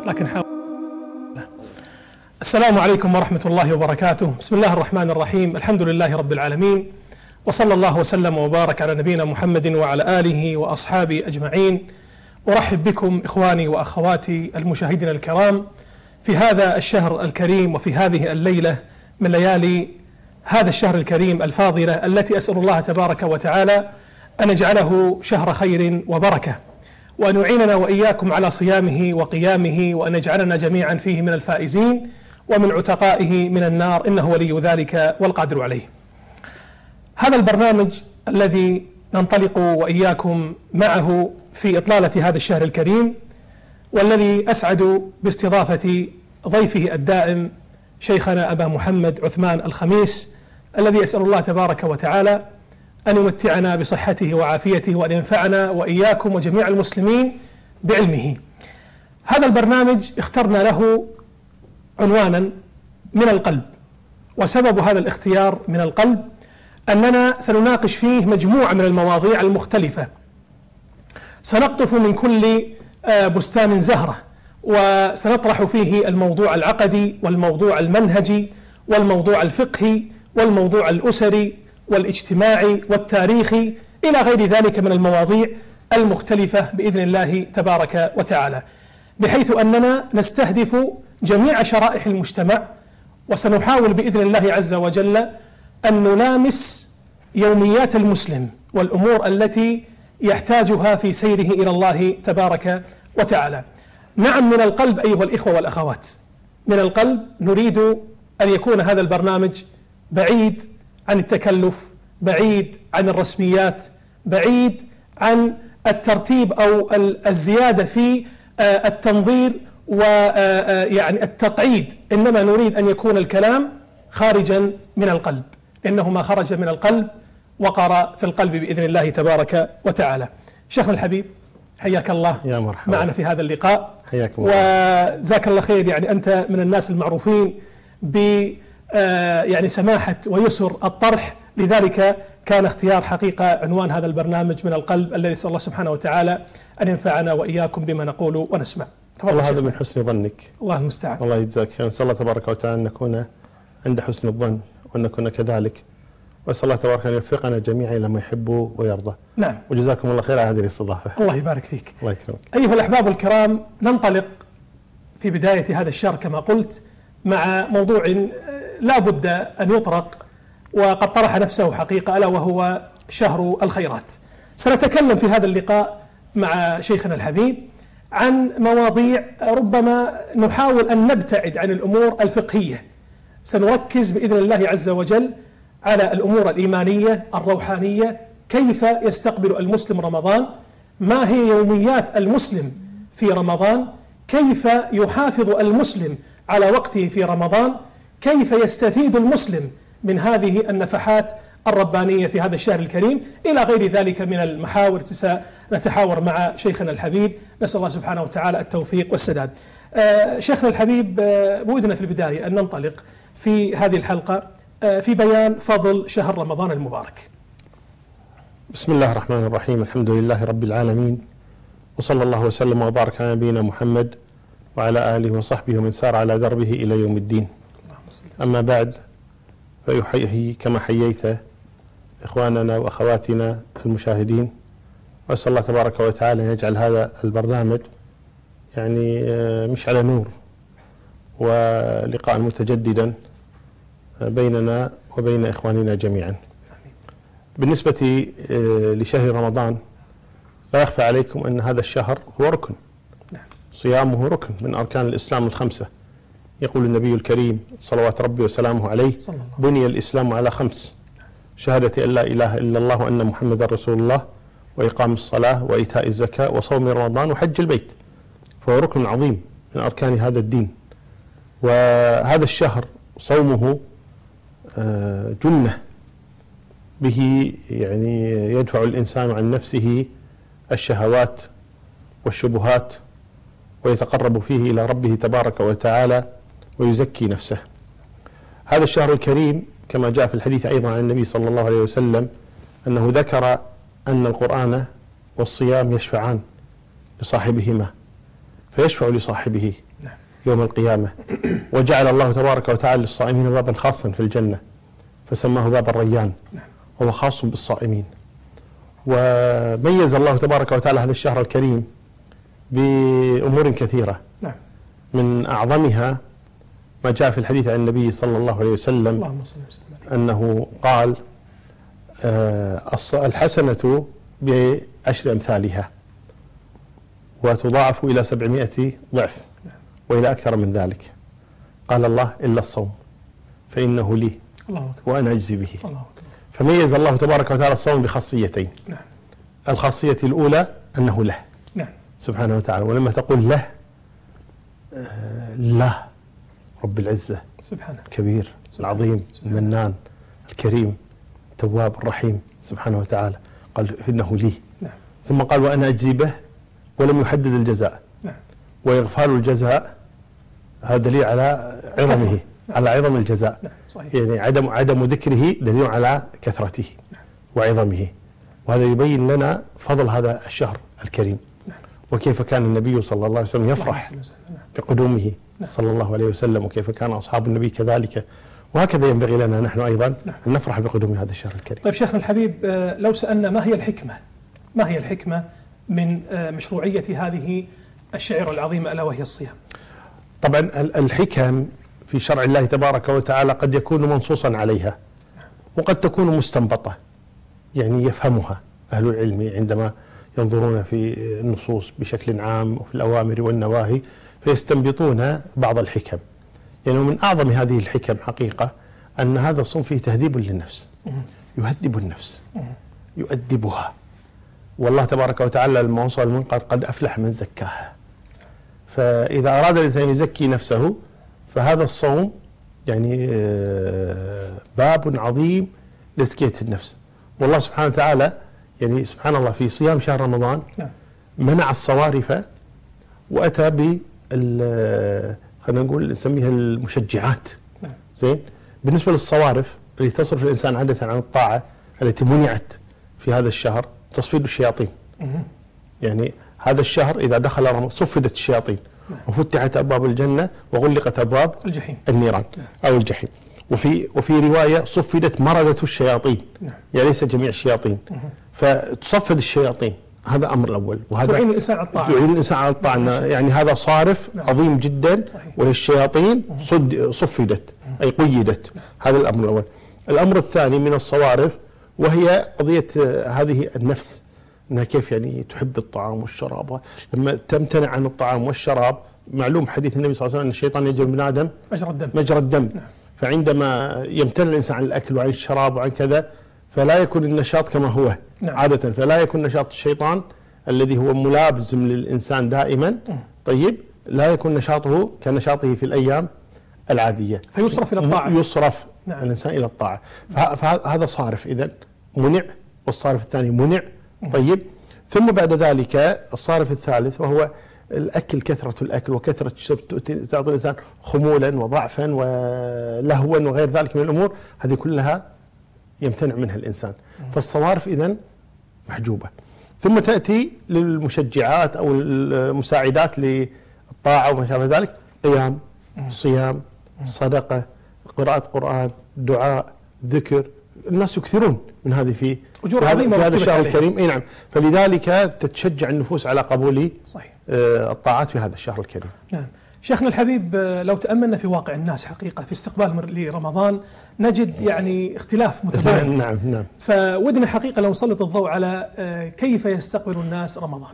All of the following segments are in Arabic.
لكن حاول. السلام عليكم ورحمة الله وبركاته. بسم الله الرحمن الرحيم. الحمد لله رب العالمين، وصلى الله وسلم وبارك على نبينا محمد وعلى آله وأصحابه أجمعين. أرحب بكم إخواني وأخواتي المشاهدين الكرام في هذا الشهر الكريم وفي هذه الليلة من ليالي هذا الشهر الكريم الفاضلة، التي أسأل الله تبارك وتعالى أن يجعله شهر خير وبركة، وأن يعيننا وإياكم على صيامه وقيامه، وأن يجعلنا جميعا فيه من الفائزين ومن عتقائه من النار، إنه ولي ذلك والقادر عليه. هذا البرنامج الذي ننطلق وإياكم معه في إطلالة هذا الشهر الكريم، والذي أسعد باستضافة ضيفه الدائم شيخنا أبا محمد عثمان الخميس، الذي أسأل الله تبارك وتعالى أن يمتعنا بصحته وعافيته، وأن ينفعنا وإياكم وجميع المسلمين بعلمه. هذا البرنامج اخترنا له عنوانا من القلب، وسبب هذا الاختيار من القلب أننا سنناقش فيه مجموعة من المواضيع المختلفة، سنقطف من كل بستان زهرة، وسنطرح فيه الموضوع العقدي والموضوع المنهجي والموضوع الفقهي والموضوع الأسري والاجتماعي والتاريخي إلى غير ذلك من المواضيع المختلفة بإذن الله تبارك وتعالى، بحيث أننا نستهدف جميع شرائح المجتمع، وسنحاول بإذن الله عز وجل أن نلامس يوميات المسلم والأمور التي يحتاجها في سيره إلى الله تبارك وتعالى. نعم، من القلب أيها الإخوة والأخوات، من القلب نريد أن يكون هذا البرنامج بعيد عن التكلف، بعيد عن الرسميات، بعيد عن الترتيب أو الزيادة في التنظير ويعني التقعيد، إنما نريد أن يكون الكلام خارجا من القلب، إنه ما خرج من القلب وقر في القلب بإذن الله تبارك وتعالى. شيخنا الحبيب، حياك الله يا مرحبا معنا في هذا اللقاء، حياكم الله وجزاك الله خير. يعني أنت من الناس المعروفين ب يعني سماحة ويسر الطرح، لذلك كان اختيار حقيقة عنوان هذا البرنامج من القلب، الذي نسأل الله سبحانه وتعالى أن ينفعنا وإياكم بما نقول ونسمع. والله هذا من حسن ظنك، الله المستعان. الله يجزاك خير. نسأل الله تبارك وتعالى أن نكون عند حسن الظن وأن نكون كذلك، وأسأل الله تبارك أن يوفقنا جميعا إلى ما يحب ويرضى. نعم، وجزاكم الله خير على هذه الاستضافة. الله يبارك فيك. الله يكرمك. أيها الأحباب الكرام، ننطلق في بداية هذا الشهر كما قلت مع موضوع لا بد أن يطرق، وقد طرح نفسه حقيقة، ألا وهو شهر الخيرات. سنتكلم في هذا اللقاء مع شيخنا الحبيب عن مواضيع ربما نحاول أن نبتعد عن الأمور الفقهية، سنركز بإذن الله عز وجل على الأمور الإيمانية الروحانية، كيف يستقبل المسلم رمضان، ما هي يوميات المسلم في رمضان، كيف يحافظ المسلم على وقته في رمضان، كيف يستفيد المسلم من هذه النفحات الربانية في هذا الشهر الكريم، إلى غير ذلك من المحاور سنتحاور مع شيخنا الحبيب، نسأل الله سبحانه وتعالى التوفيق والسداد. شيخنا الحبيب، بودنا في البداية أن ننطلق في هذه الحلقة في بيان فضل شهر رمضان المبارك. بسم الله الرحمن الرحيم. الحمد لله رب العالمين، وصلى الله وسلم وبارك على نبينا محمد وعلى آله وصحبه ومن سار على دربه إلى يوم الدين. أما بعد، فيحيي كما حييت إخواننا وأخواتنا المشاهدين، وأسأل الله تبارك وتعالى أن يجعل هذا البرنامج يعني مشعل نور ولقاء متجددا بيننا وبين إخواننا جميعا. بالنسبة لشهر رمضان، لا يخفى عليكم أن هذا الشهر هو ركن، صيامه ركن من أركان الإسلام الخمسة. يقول النبي الكريم صلوات ربي وسلامه عليه: بني الإسلام على 5، شهادة أن لا إله إلا الله وأن محمد رسول الله، وإقام الصلاة، وإيتاء الزكاة، وصوم رمضان، وحج البيت. فهو ركن عظيم من أركان هذا الدين. وهذا الشهر صومه جنة به يعني يدفع الإنسان عن نفسه الشهوات والشبهات، ويتقرب فيه إلى ربه تبارك وتعالى ويزكي نفسه. هذا الشهر الكريم كما جاء في الحديث أيضا عن النبي صلى الله عليه وسلم أنه ذكر أن القرآن والصيام يشفعان لصاحبهما، فيشفع لصاحبه يوم القيامة. وجعل الله تبارك وتعالى للصائمين بابا خاصا في الجنة فسماه باب الريان، وهو خاص بالصائمين. وميز الله تبارك وتعالى هذا الشهر الكريم بأمور كثيرة، من أعظمها ما جاء في الحديث عن النبي صلى الله عليه وسلم أنه قال: الحسنة ب10 أمثالها وتضاعف إلى 700 ضعف وإلى أكثر من ذلك. قال الله: إلا الصوم فإنه لي وأنا أجزي به. فميز الله تبارك وتعالى الصوم بخاصيتين. الخاصية الأولى أنه له سبحانه وتعالى، ولما تقول له له رب العزة سبحانه الكبير العظيم المنان الكريم التواب الرحيم سبحانه وتعالى، قال إنه لي. ثم قال: وأنا أجزي به، ولم يحدد الجزاء. وإغفال الجزاء هذا دليل على عظمه، على عظم الجزاء. يعني عدم ذكره دليل على كثرته وعظمه، وهذا يبين لنا فضل هذا الشهر الكريم، وكيف كان النبي صلى الله عليه وسلم يفرح بقدومه صلى الله عليه وسلم، وكيف كان أصحاب النبي كذلك. وهكذا ينبغي لنا نحن أيضا أن نفرح بقدوم هذا الشهر الكريم. طيب شيخنا الحبيب، لو سألنا ما هي الحكمة من مشروعية هذه الشعيرة العظيمة ألا وهي الصيام؟ طبعا الحكم في شرع الله تبارك وتعالى قد يكون منصوصا عليها، وقد تكون مستنبطة، يعني يفهمها أهل العلم عندما ينظرون في النصوص بشكل عام وفي الأوامر والنواهي، فيستنبطون بعض الحكم. يعني من أعظم هذه الحكم حقيقة أن هذا الصوم فيه تهذيب للنفس، يهذب النفس، يؤدبها. والله تبارك وتعالى لما وصل من قد أفلح من زكاها. فإذا أراد الإنسان يزكي نفسه فهذا الصوم يعني باب عظيم لتزكية النفس. والله سبحانه وتعالى يعني سبحان الله في صيام شهر رمضان منع الصوارف وأتى خلينا نقول نسميها المشجعات. زين، بالنسبة للصوارف اللي تصرف الإنسان عادة عن الطاعة التي منعت في هذا الشهر تصفيد الشياطين. يعني هذا الشهر إذا دخل رمضان صفدت الشياطين وفتحت أبواب الجنة وغلقت أبواب الجحيم النيران أو الجحيم. وفي رواية صفدت مردة الشياطين، يعني ليس جميع الشياطين، فتصفد الشياطين. هذا أمر الأول، وهذا تعين الإنسان على الطاعة، تعين الإنسان على الطاعة. يعني هذا صارف عظيم جدا، وللشياطين صفدت أي قيدت. هذا الأمر الأول. الأمر الثاني من الصوارف وهي قضية هذه النفس، أنها كيف يعني تحب الطعام والشراب. لما تمتنع عن الطعام والشراب، معلوم حديث النبي صلى الله عليه وسلم أن الشيطان يجري من آدم مجرى الدم. فعندما يمتنع الإنسان عن الأكل وعن الشراب وعن كذا فلا يكون النشاط كما هو عادة، فلا يكون نشاط الشيطان الذي هو ملابس للإنسان دائما. طيب، لا يكون نشاطه كنشاطه في الأيام العادية، فيصرف إلى الطاعة، يصرف الإنسان إلى الطاعة. فهذا صارف إذن منع، والصارف الثاني منع. طيب، ثم بعد ذلك الصارف الثالث وهو الأكل، كثرة الأكل وكثرة الشرب تعطي الإنسان خمولا وضعفا ولهوا وغير ذلك من الأمور، هذه كلها يمتنع منها الإنسان. فالصوارف إذن محجوبة. ثم تأتي للمشجعات أو المساعدات للطاعة وما شابه ذلك: قيام، صيام، صدقة، قراءة قرآن، دعاء، ذكر. الناس يكثرون من هذه في هذا الشهر الكريم. اي نعم. فلذلك تتشجع النفوس على قبول الطاعات في هذا الشهر الكريم. نعم. شيخنا الحبيب، لو تأملنا في واقع الناس حقيقة في استقبال لرمضان نجد يعني اختلاف متباين. نعم. فودنا حقيقة لو نسلط الضوء على كيف يستقبل الناس رمضان.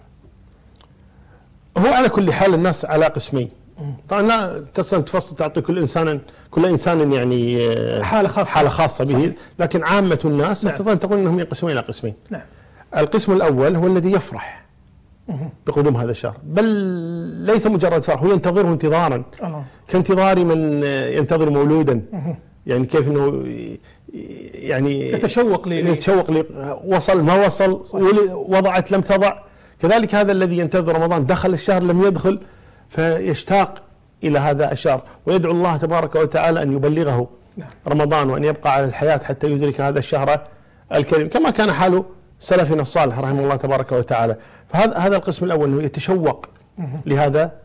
هو على كل حال الناس على قسمين. طبعا لا تفصل تعطي كل انسان يعني حالة خاصة به. صحيح. لكن عامة الناس تستطيع أن تقول انهم ينقسمون الى قسمين. نعم. القسم الاول هو الذي يفرح بقدوم هذا الشهر، بل ليس مجرد فرح، هو ينتظره انتظارا كانتظار من ينتظر مولودا. يعني كيف انه يعني يتشوق وصل ما وصل، وضعت لم تضع. كذلك هذا الذي ينتظر رمضان دخل الشهر لم يدخل، فيشتاق إلى هذا الشهر ويدعو الله تبارك وتعالى أن يبلغه رمضان وأن يبقى على الحياة حتى يدرك هذا الشهر الكريم، كما كان حال سلفنا الصالح رحمه الله تبارك وتعالى. فهذا القسم الأول أنه يتشوق لهذا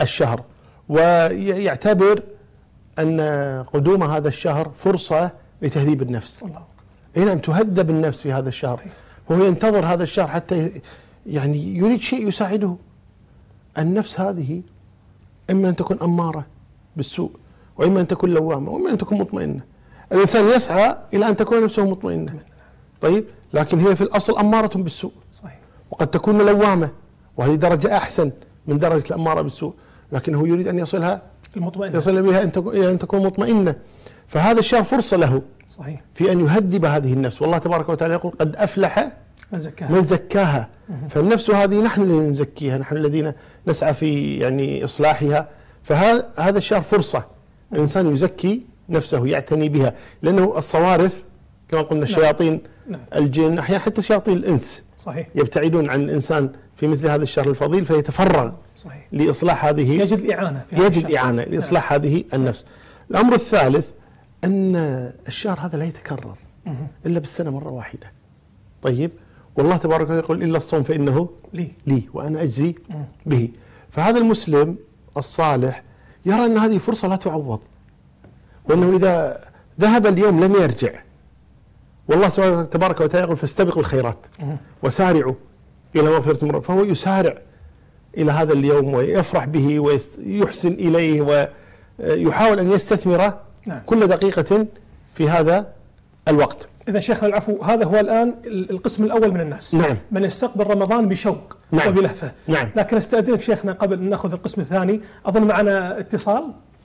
الشهر، ويعتبر أن قدوم هذا الشهر فرصة لتهذيب النفس. نعم، تهذب النفس في هذا الشهر. وهو ينتظر هذا الشهر حتى يعني يريد شيء يساعده. النفس هذه إما أن تكون أمارة بالسوء، وإما أن تكون لوامة، وإما أن تكون مطمئنة. الإنسان يسعى إلى أن تكون نفسه مطمئنة، طيب، لكن هي في الأصل أمارة بالسوء. صحيح. وقد تكون لوامة، وهذه درجة أحسن من درجة الأمارة بالسوء، لكنه يريد أن يصلها المطمئنة، يصل بها إلى أن تكون مطمئنة. فهذا الشهر فرصة له، صحيح، في أن يهذب هذه النفس. والله تبارك وتعالى يقول: قد أفلح من زكاها. فالنفس هذه نحن الذين نزكيها، نحن الذين نسعى في يعني إصلاحها. فهذا الشهر فرصة الإنسان يزكي نفسه، يعتني بها، لأنه الصوارف كما قلنا الشياطين، الجن، أحيانا حتى شياطين الإنس، صحيح، يبتعدون عن الإنسان في مثل هذا الشهر الفضيل، فيتفرغ، صحيح، لإصلاح هذه، يجد إعانة لإصلاح هذه النفس. الأمر الثالث أن الشهر هذا لا يتكرر إلا بالسنة مرة واحدة، طيب، والله تبارك وتعالى يقول: إلا الصوم فإنه لي وأنا أجزي به. فهذا المسلم الصالح يرى أن هذه فرصة لا تعوض، وأنه إذا ذهب اليوم لم يرجع. والله تبارك وتعالى يقول: فاستبقوا الخيرات وسارعوا إلى مغفرة من ربكم. فهو يسارع إلى هذا اليوم ويفرح به ويحسن إليه ويحاول أن يستثمر كل دقيقة في هذا الوقت. إذا شيخنا العفو، هذا هو الآن القسم الأول من الناس، نعم، من يستقبل رمضان بشوق، نعم، وبلهفة، نعم. لكن استأذنك شيخنا قبل أن نأخذ القسم الثاني، أظن معنا اتصال.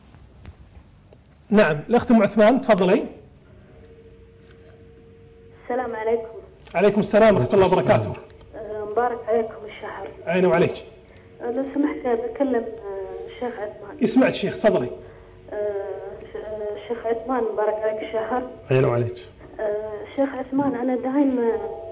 نعم، الأخت أم عثمان تفضلي. السلام عليكم. عليكم السلام ورحمة الله وبركاته. مبارك عليكم الشهر. عيني وعليك. لو سمحت بكلم الشيخ عثمان. يسمعك شيخ، تفضلي. الشيخ عثمان مبارك عليك الشهر. عيني وعليك. الشيخ عثمان، أنا دائما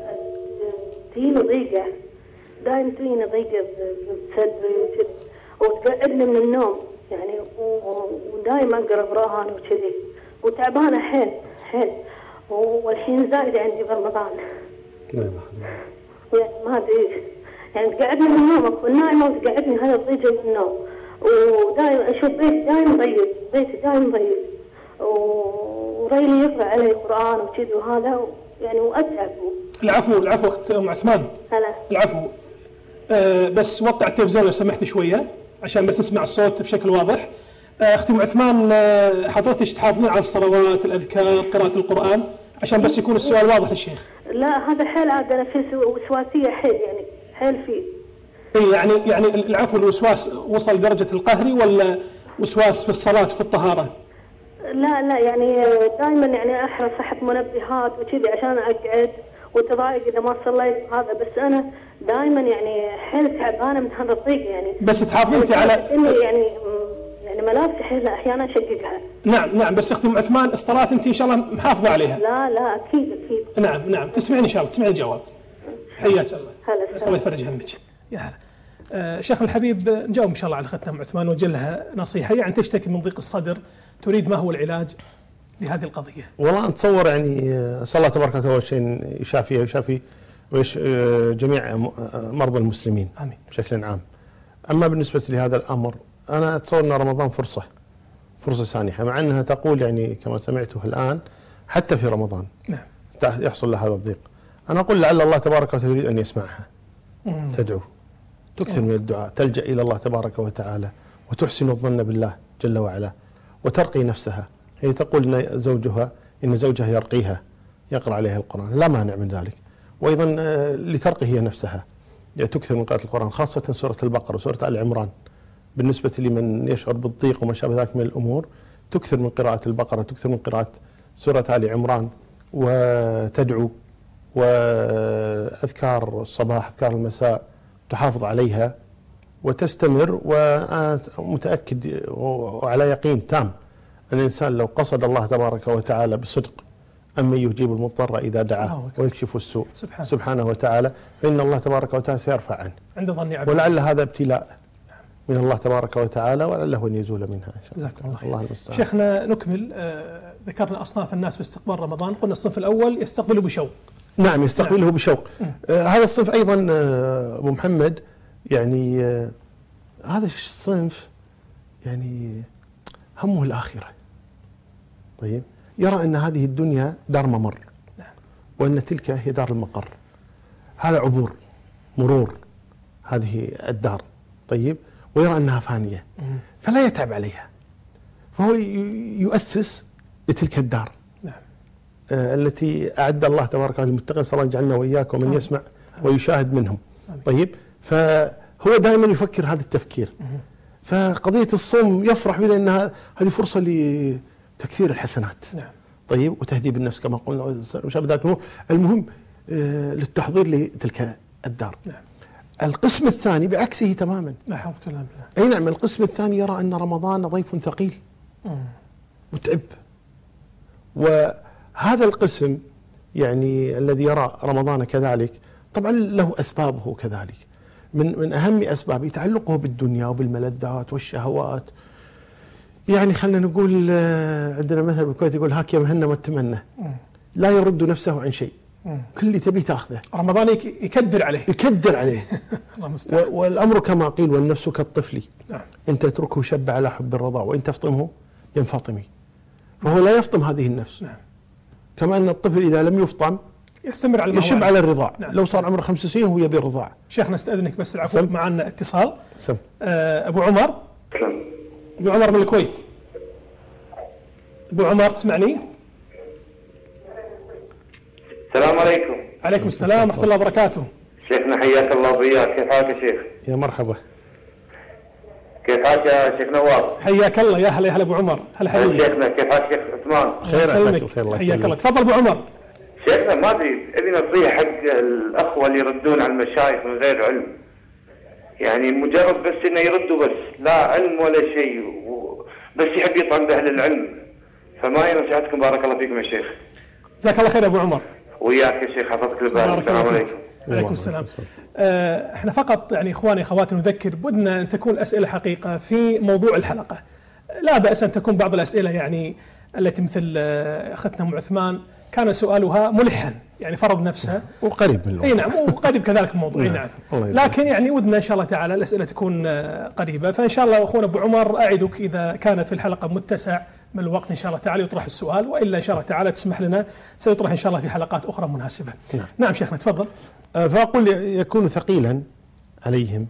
تجيني ضيقة، دائما تجيني ضيقة بصدري وكذا، وتقعدني من النوم يعني، ودائما أقرأ قرآن وكذي، وتعبانة حيل حيل، والحين زايدة عندي برمضان. يعني ما أدري، يعني تقعدني من النوم، والنائمة وتقعدني هذا الضيقة من النوم، ودائما أشوف بيت دائما ضيق، بيتي دائما ضيق، وريلي يقرأ علي قرآن وكذي وهذا يعني، وأتعب. العفو أخت أم عثمان. هلا. العفو. بس وقع التلفزيون لو سمحت شوية عشان بس نسمع الصوت بشكل واضح. أختي أم عثمان، حضرتك تحافظين على الصلوات، الأذكار، قراءة القرآن، عشان بس يكون السؤال واضح للشيخ. لا، هذا حيل عاد أنا في وسواسية حيل، يعني حيل فيه. إيه يعني العفو، الوسواس وصل درجة القهري ولا وسواس في الصلاة وفي الطهارة؟ لا يعني دائما يعني احرص احط منبهات وكذي عشان اقعد وتضايق اذا ما صليت هذا، بس انا دائما يعني حيل تعبانه من هذا الضيق يعني. بس تحافظين انت على يعني ملابسي حيل احيانا اشققها. نعم، بس اختي ام عثمان، الصلاه انت ان شاء الله محافظه عليها؟ لا اكيد. نعم، تسمعين ان شاء الله، تسمعين الجواب. حياك الله. هلا. الله يفرج همك. يا هلا. شيخنا الحبيب، نجاوب ان شاء الله على اختنا ام عثمان ونوجه لها نصيحه، يعني تشتكي من ضيق الصدر، تريد ما هو العلاج لهذه القضيه؟ والله اتصور يعني اسال الله تبارك وتعالى شيء يشافيها ويشافي جميع مرضى المسلمين، امين، بشكل عام. اما بالنسبه لهذا الامر، انا اتصور ان رمضان فرصه سانحه، مع انها تقول يعني كما سمعته الان حتى في رمضان نعم يحصل لها هذا الضيق. انا اقول لعل الله تبارك وتعالى يريد ان يسمعها، تدعو، تكثر من الدعاء، تلجأ الى الله تبارك وتعالى، وتحسن الظن بالله جل وعلا، وترقي نفسها. هي تقول ان زوجها يرقيها، يقرأ عليها القرآن، لا مانع من ذلك، وايضا لترقي هي نفسها، تكثر من قراءة القرآن، خاصة سورة البقرة وسورة آل عمران. بالنسبة لمن يشعر بالضيق وما شابه ذلك من الأمور، تكثر من قراءة البقرة، تكثر من قراءة سورة آل عمران، وتدعو، وأذكار الصباح، أذكار المساء تحافظ عليها وتستمر. ومتأكد وعلى يقين تام أن الإنسان لو قصد الله تبارك وتعالى بصدق أما يجيب المضطر إذا دعاه ويكشف السوء سبحانه وتعالى، فإن الله تبارك وتعالى سيرفع عنه عند ظن عبده، ولعل هذا ابتلاء من الله تبارك وتعالى، ولعله أن يزول منها إن شاء الله. الله المستعان. شيخنا نكمل. ذكرنا أصناف الناس باستقبال رمضان، قلنا الصنف الأول يستقبله بشوق. نعم، يستقبله بشوق. هذا الصنف أيضا أبو محمد، يعني هذا الصنف يعني همه الآخرة. طيب، يرى أن هذه الدنيا دار ممر، وأن تلك هي دار المقر، هذا عبور مرور هذه الدار. طيب، ويرى أنها فانية فلا يتعب عليها، فهو يؤسس لتلك الدار التي أعد الله تبارك وتعالى للمتقين. صلى الله يجعلنا وإياكم من يسمع ويشاهد منهم. طيب، فهو دائما يفكر هذا التفكير. فقضية الصوم يفرح بها أنها هذه فرصة لتكثير الحسنات. طيب، وتهذيب النفس كما قلنا وشابه ذلك الأمور. المهم للتحضير لتلك الدار. القسم الثاني بعكسه تماما. لا حول ولا قوة. أي نعم، القسم الثاني يرى أن رمضان ضيف ثقيل متعب. وهذا القسم يعني الذي يرى رمضان كذلك طبعا له أسبابه كذلك. من أهم أسبابه تعلقه بالدنيا وبالملذات والشهوات. يعني خلينا نقول عندنا مثل بالكويت يقول هاك يا مهنا ما تمنى، لا يرد نفسه عن شيء، كل اللي تبي تاخذه. رمضان يكدر عليه الله المستعان. والأمر كما قيل والنفس كالطفل، إن تتركه شب على حب الرضاع وإن تفطمه ينفطمي. فهو لا يفطم هذه النفس. كما أن الطفل إذا لم يفطم يستمر على يشب على الرضاع. لو صار عمره 5 سنين وهو يبي الرضاع. شيخنا استأذنك بس العفو، معنا اتصال. أبو عمر. سلام. أبو عمر من الكويت. أبو عمر تسمعني؟ السلام عليكم. عليكم السلام ورحمة الله وبركاته. شيخنا حياك الله وبياك، كيف حالك يا شيخ؟ يا مرحبا. كيف حالك يا شيخ نواف؟ حياك الله. يا هلا يا هلا أبو عمر. هلا حبيبي. شيخنا كيف حالك شيخ عثمان؟ خير. حياك الله. تفضل أبو عمر. شيخنا ما ادري ابي نصيحه حق الاخوه اللي يردون على المشايخ من غير علم. يعني مجرد بس انه يردوا بس لا علم ولا شيء، بس يحب يطعن باهل العلم. فما هي نصيحتكم؟ بارك الله فيكم يا شيخ. جزاك الله خير ابو عمر. وياك يا شيخ، حفظك الله. السلام عليكم. وعليكم السلام. احنا فقط يعني اخواني اخواتي نذكر بدنا ان تكون الاسئله حقيقه في موضوع الحلقه. لا باس ان تكون بعض الاسئله يعني التي مثل اختنا ام عثمان كان سؤالها ملحا، يعني فرض نفسه وقريب من الموضوع. اي نعم، وقريب كذلك الموضوع. اي نعم. لكن يعني ودنا ان شاء الله تعالى الاسئله تكون قريبه. فان شاء الله اخونا ابو عمر اعدك اذا كان في الحلقه متسع من الوقت ان شاء الله تعالى يطرح السؤال، والا ان شاء الله تعالى تسمح لنا سيطرح ان شاء الله في حلقات اخرى مناسبه. نعم شيخنا تفضل. فاقول يكون ثقيلا عليهم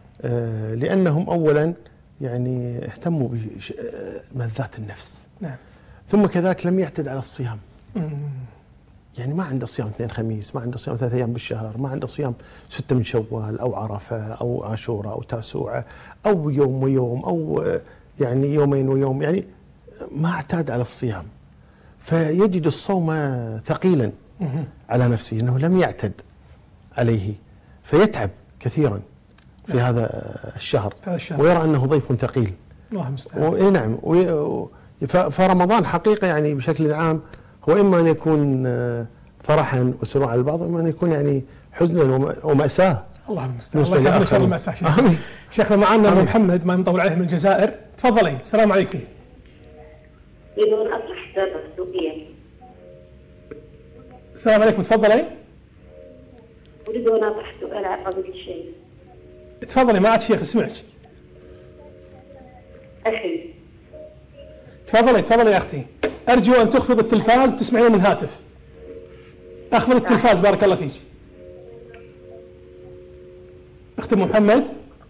لانهم اولا يعني اهتموا بملذات النفس. نعم. ثم كذلك لم يعتد على الصيام. يعني ما عنده صيام 2 خميس، ما عنده صيام 3 أيام بالشهر، ما عنده صيام 6 من شوال أو عرفة أو عاشوراء أو تاسوعة أو يوم ويوم أو يعني يومين ويوم، يعني ما اعتاد على الصيام، فيجد الصوم ثقيلا على نفسه أنه لم يعتد عليه، فيتعب كثيرا في هذا الشهر ويرى أنه ضيف ثقيل. الله المستعان. نعم. فرمضان حقيقة يعني بشكل عام هو إما أن يكون فرحا وسرورا على البعض، وإما أن يكون يعني حزنا ومأساة. الله المستعان. الله يكفينا شر المأساة. شيخنا معنا أبو محمد ما نطول عليه من الجزائر. تفضلي. السلام عليكم. بدون أطرح سؤال. السلام عليكم. تفضلي. أريد أن أطرح سؤال على قضية الشيء. تفضلي، ما عاد شيخ اسمعك. أخي. تفضلي يا أختي. أرجو أن تخفض التلفاز تسمعين من هاتف. أخفض التلفاز بارك الله فيك. أختي أم محمد.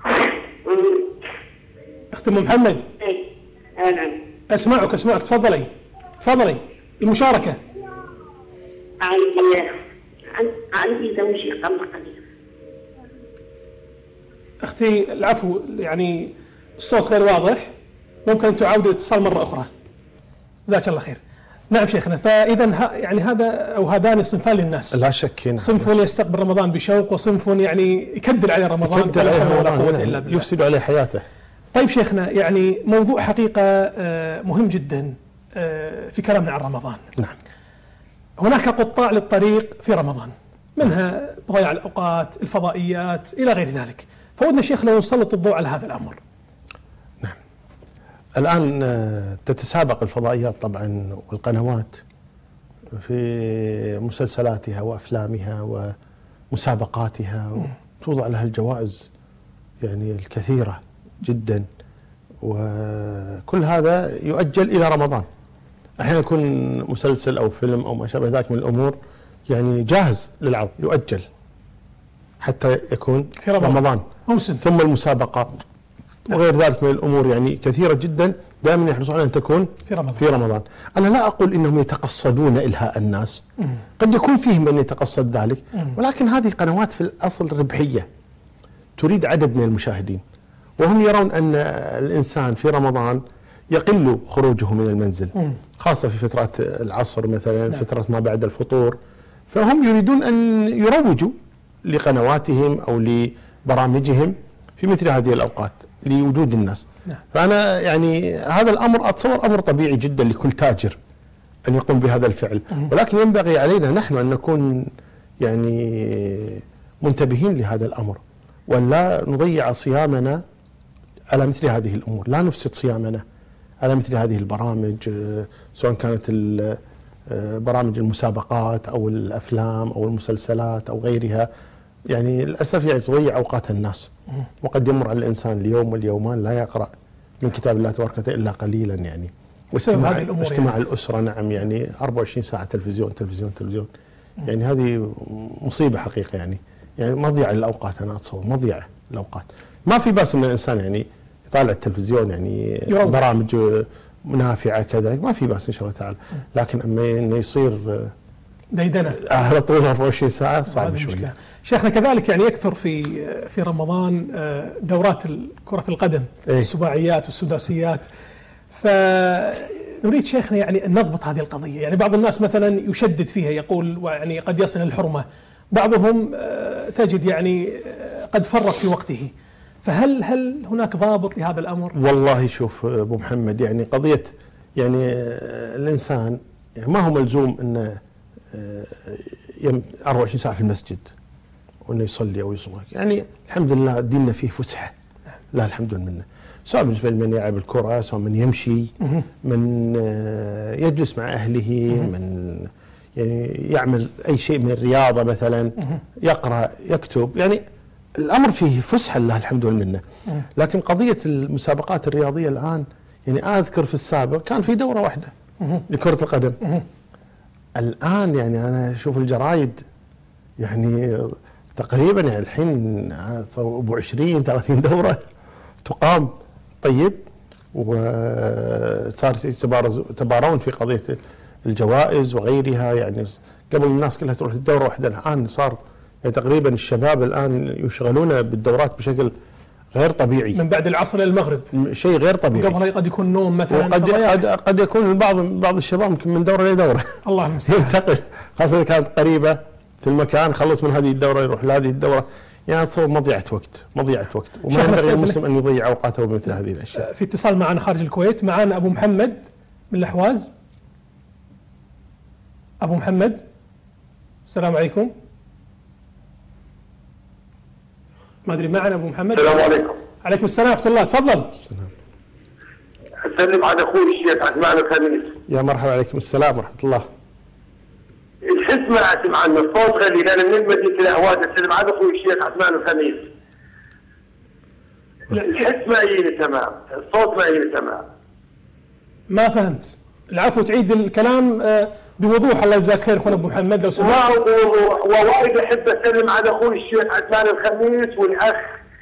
أختي أم محمد. نعم. أسمعك. تفضلي المشاركة. عندي زوجي قبل قليل. أختي العفو، يعني الصوت غير واضح، ممكن تعاود الاتصال مرة أخرى. جزاك الله خير. نعم شيخنا، فإذا يعني هذا أو هذان صنفان للناس. لا شك. صنف يستقبل رمضان بشوق، وصنف يعني يكدر عليه رمضان، يكدر عليه رمضان، يفسد عليه حياته. طيب شيخنا، يعني موضوع حقيقة مهم جدا في كلامنا عن رمضان. نعم. هناك قطاع للطريق في رمضان، منها ضياع الأوقات، الفضائيات إلى غير ذلك، فودنا شيخنا نسلط الضوء على هذا الأمر. نعم. الآن تتسابق الفضائيات طبعا والقنوات في مسلسلاتها وأفلامها ومسابقاتها، توضع لها الجوائز يعني الكثيرة جدا، وكل هذا يؤجل إلى رمضان. أحيانا يكون مسلسل أو فيلم أو ما شابه ذلك من الأمور يعني جاهز للعرض يؤجل حتى يكون في رمضان موسم، ثم المسابقات وغير ذلك من الأمور يعني كثيرة جدا دائما يحرصون على أن تكون في رمضان. أنا لا أقول إنهم يتقصدون إلهاء الناس، قد يكون فيهم من يتقصد ذلك، ولكن هذه قنوات في الأصل ربحية تريد عدد من المشاهدين، وهم يرون أن الإنسان في رمضان يقل خروجه من المنزل، خاصة في فترات العصر مثلا، فترة ما بعد الفطور، فهم يريدون أن يروجوا لقنواتهم أو لبرامجهم في مثل هذه الأوقات لوجود الناس. فأنا يعني هذا الأمر أتصور أمر طبيعي جدا لكل تاجر أن يقوم بهذا الفعل، ولكن ينبغي علينا نحن أن نكون يعني منتبهين لهذا الأمر، ولا نضيع صيامنا على مثل هذه الأمور، لا نفسد صيامنا على مثل هذه البرامج، سواء كانت برامج المسابقات أو الأفلام أو المسلسلات أو غيرها. يعني للأسف يعني تضيع أوقات الناس، وقد يمر على الإنسان اليوم واليومان لا يقرأ من كتاب الله تبارك وتعالى إلا قليلا يعني. واجتماع الأسرة، نعم، يعني 24 ساعة تلفزيون تلفزيون تلفزيون، يعني هذه مصيبة حقيقة يعني مضيعة للأوقات. أنا أتصور مضيعة للأوقات. ما في بأس من الإنسان يعني يطالع التلفزيون يعني برامج نافعة كذا، ما في بأس إن شاء الله تعالى، لكن أما إنه يصير ديدنة على طول 24 ساعة صعب شوية. شيخنا كذلك يعني يكثر في رمضان دورات كرة القدم، السباعيات والسداسيات، فنريد شيخنا يعني أن نضبط هذه القضية. يعني بعض الناس مثلا يشدد فيها، يقول يعني قد يصل الحرمة، بعضهم تجد يعني قد فرط في وقته، فهل هناك ضابط لهذا الأمر؟ والله شوف أبو محمد، يعني قضية يعني الإنسان يعني ما هو ملزوم أنه 24 ساعة في المسجد وأنه يصلي أو يصوم. يعني الحمد لله ديننا فيه فسحة، لا الحمد لله، سواء بالنسبة لمن يلعب الكرة، سواء من يمشي، من يجلس مع أهله، من يعني يعمل أي شيء من الرياضة مثلا، يقرأ يكتب، يعني الأمر فيه فسحة لله الحمد لله. لكن قضية المسابقات الرياضية الآن، يعني أذكر في السابق كان في دورة واحدة لكرة القدم، الآن يعني أنا أشوف الجرايد يعني تقريبا يعني الحين أبو 20-30 دورة تقام. طيب، وصار يتبارون في قضية الجوائز وغيرها. يعني قبل الناس كلها تروح الدورة واحدة، الآن صار يعني تقريبا الشباب الآن يشغلون بالدورات بشكل غير طبيعي، من بعد العصر إلى المغرب، شيء غير طبيعي. قبل قد يكون نوم مثلا، قد يكون بعض الشباب يمكن من دورة لدورة الله المستعان ينتقل، خاصة إذا كانت قريبة في المكان، خلص من هذه الدورة يروح لهذه الدورة. يعني تصور مضيعة وقت، وما ينبغي المسلم أن يضيع أوقاته بمثل هذه الأشياء. في اتصال معنا خارج الكويت، معنا أبو محمد من الأحواز. أبو محمد، السلام عليكم. ما أدري معنا أبو محمد. السلام عليكم. عليكم السلام ورحمة الله، تفضل. أسلم على أخوي الشيخ عثمان الخميس. يا مرحبا، عليكم السلام ورحمة الله. الحس ما أسمع عنه، الصوت غالي، لأن من مدينة الأهواز. أسلم على أخوي الشيخ عثمان الخميس. الحس ما يجيني تمام، الصوت ما يجيني تمام. ما فهمت، العفو تعيد الكلام بوضوح. الله يجزاك خير أخونا أبو محمد لو سمحت. ما هو بوضوح، ووايد أحب أسلم على أخوي الشيخ عثمان الخميس والأخ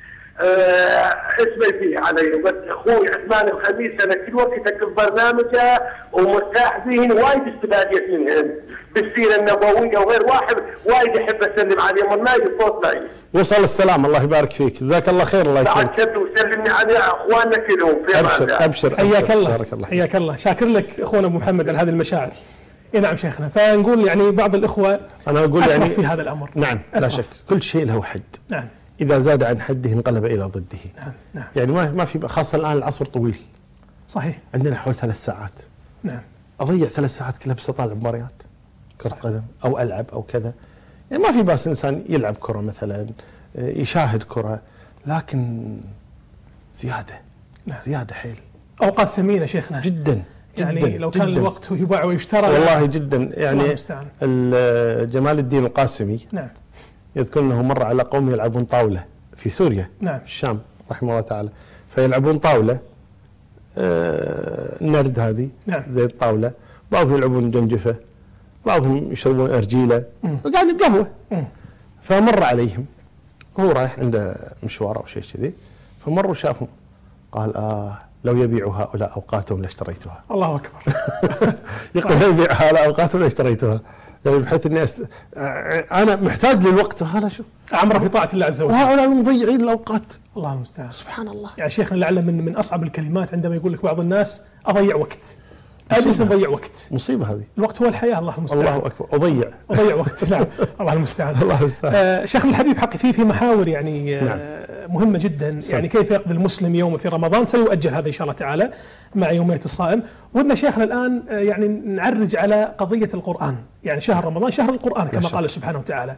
اسمه فيه علي، بس اخوي عثمان الخميس انا كل وقت اكتب برنامجه ومرتاح فيهن، وايد استفادت منهن بالسيره النبويه وغير واحد، وايد احب اسلم عليهم. ما يجي صوت لا وصل السلام، الله يبارك فيك، جزاك الله خير. الله يكرمك. تعال وسلمني على اخواننا كلهم في ابشر حياك الله، حياك الله. شاكر لك اخونا ابو محمد على هذه المشاعر. نعم شيخنا، فنقول يعني بعض الاخوه انا اقول يعني في هذا الامر. نعم لا شك، كل شيء له حد. نعم. إذا زاد عن حده انقلب إلى ضده. نعم. يعني ما في، خاصة الآن العصر طويل. صحيح. عندنا حول 3 ساعات. نعم. أضيع 3 ساعات كلها بس أطالع مباريات كرة قدم أو ألعب أو كذا. يعني ما في باس إنسان يلعب كرة مثلا، يشاهد كرة، لكن زيادة. نعم. زيادة حيل. أوقات ثمينة شيخنا. جدا. يعني جداً لو كان جداً. الوقت يباع ويشترى. والله جدا. يعني جمال الدين القاسمي. نعم. يذكر أنه مر على قوم يلعبون طاولة في سوريا. نعم. الشام رحمه الله تعالى، فيلعبون طاولة النرد هذه نعم. زي الطاولة، بعضهم يلعبون جنجفة، بعضهم يشربون أرجيلة، قاعد قهوة. فمر عليهم، هو رايح عنده مشوار أو شيء كذي، فمر وشافهم قال لو يبيع هؤلاء أوقاتهم لاشتريتها. الله أكبر. يقول لو يبيع هؤلاء أوقاتهم لاشتريتها، يعني بحيث اني انا محتاج للوقت، وهذا شو عمره في طاعة الله عز وجل. وهؤلاء مضيعين الأوقات. الله المستعان. سبحان الله. يعني شيخنا لعل من أصعب الكلمات عندما يقول لك بعض الناس أضيع وقت، أجلس نضيع وقت. مصيبة هذه. الوقت هو الحياة. الله المستعان. الله أكبر. أضيع وقت. نعم. الله المستعان. الله المستعان. شيخنا الحبيب حقي في محاور يعني نعم. مهمة جدا. يعني كيف يقضي المسلم يومه في رمضان، سيؤجل هذا إن شاء الله تعالى مع يومية الصائم. ودنا شيخنا الآن يعني نعرج على قضية القرآن، يعني شهر رمضان شهر القرآن كما قال سبحانه وتعالى.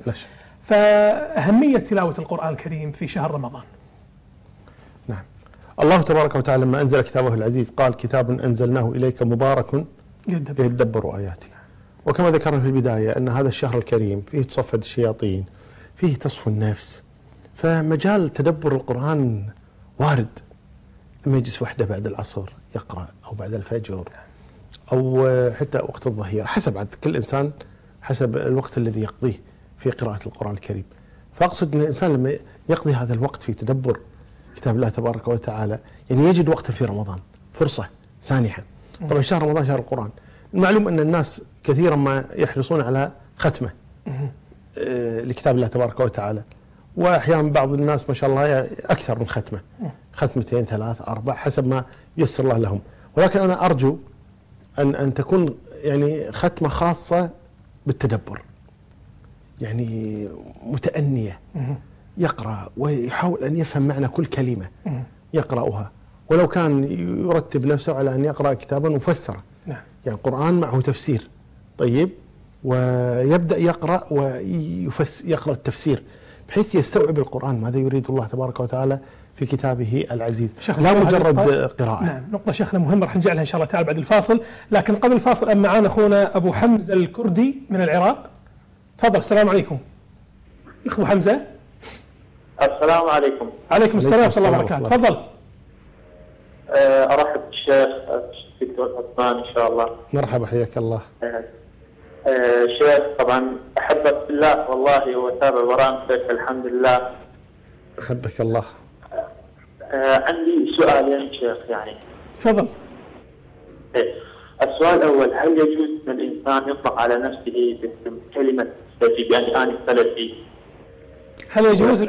فأهمية تلاوة القرآن الكريم في شهر رمضان. نعم. الله تبارك وتعالى لما أنزل كتابه العزيز قال كتاب أنزلناه إليك مبارك ليدبروا آياته. وكما ذكرنا في البداية أن هذا الشهر الكريم فيه تصفد الشياطين، فيه تصفو النفس، فمجال تدبر القرآن وارد. لما يجلس وحده بعد العصر يقرأ، أو بعد الفجر، أو حتى وقت الظهيرة، حسب عاد كل إنسان حسب الوقت الذي يقضيه في قراءة القرآن الكريم. فأقصد أن الإنسان لما يقضي هذا الوقت في تدبر كتاب الله تبارك وتعالى، يعني يجد وقتا في رمضان، فرصة سانحة. طبعا شهر رمضان شهر القرآن. المعلوم أن الناس كثيرا ما يحرصون على ختمة لكتاب الله تبارك وتعالى، وأحيانا بعض الناس ما شاء الله أكثر من ختمة، ختمتين 3 4 حسب ما يسر الله لهم. ولكن أنا أرجو أن تكون يعني ختمة خاصة بالتدبر، يعني متأنية، يقرأ ويحاول أن يفهم معنى كل كلمة يقرأها، ولو كان يرتب نفسه على أن يقرأ كتابا مفسرا، يعني قرآن معه تفسير. طيب، ويبدأ يقرأ يقرأ التفسير بحيث يستوعب القرآن ماذا يريد الله تبارك وتعالى في كتابه العزيز، لا مجرد قراءة. نعم، نقطة شيخنا مهمة راح نرجع لها إن شاء الله تعالى بعد الفاصل. لكن قبل الفاصل معنا أخونا أبو حمزة الكردي من العراق. تفضل. السلام عليكم أخو حمزة. السلام عليكم. عليكم السلام ورحمة الله وبركاته. تفضل. أرحب بالشيخ الدكتور عثمان إن شاء الله. مرحبا، حياك الله. شيخ طبعا أحبك بالله والله، وأتابع برامجك الحمد لله. أحبك الله. عندي سؤالين شيخ يعني. تفضل. السؤال الأول، هل يجوز أن الإنسان يطلق على نفسه بكلمة سلفي، بأن أنا سلفي؟ هل يجوز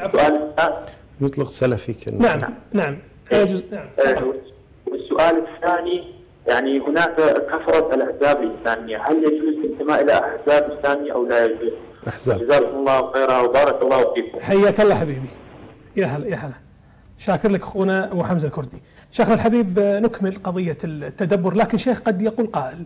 يطلق سلفي كلمة؟ نعم يجوز. نعم. والسؤال الثاني، يعني هناك كثرة الأحزاب الإسلامية، هل يجوز الانتماء إلى أحزاب إسلامية أو لا يجوز؟ أحزاب. جزاكم الله خيرا وبارك الله فيكم. حياك الله حبيبي. يا هلا يا هلا. شاكر لك أخونا أبو حمزة الكردي. شيخنا الحبيب، نكمل قضية التدبر. لكن شيخ قد يقول قائل،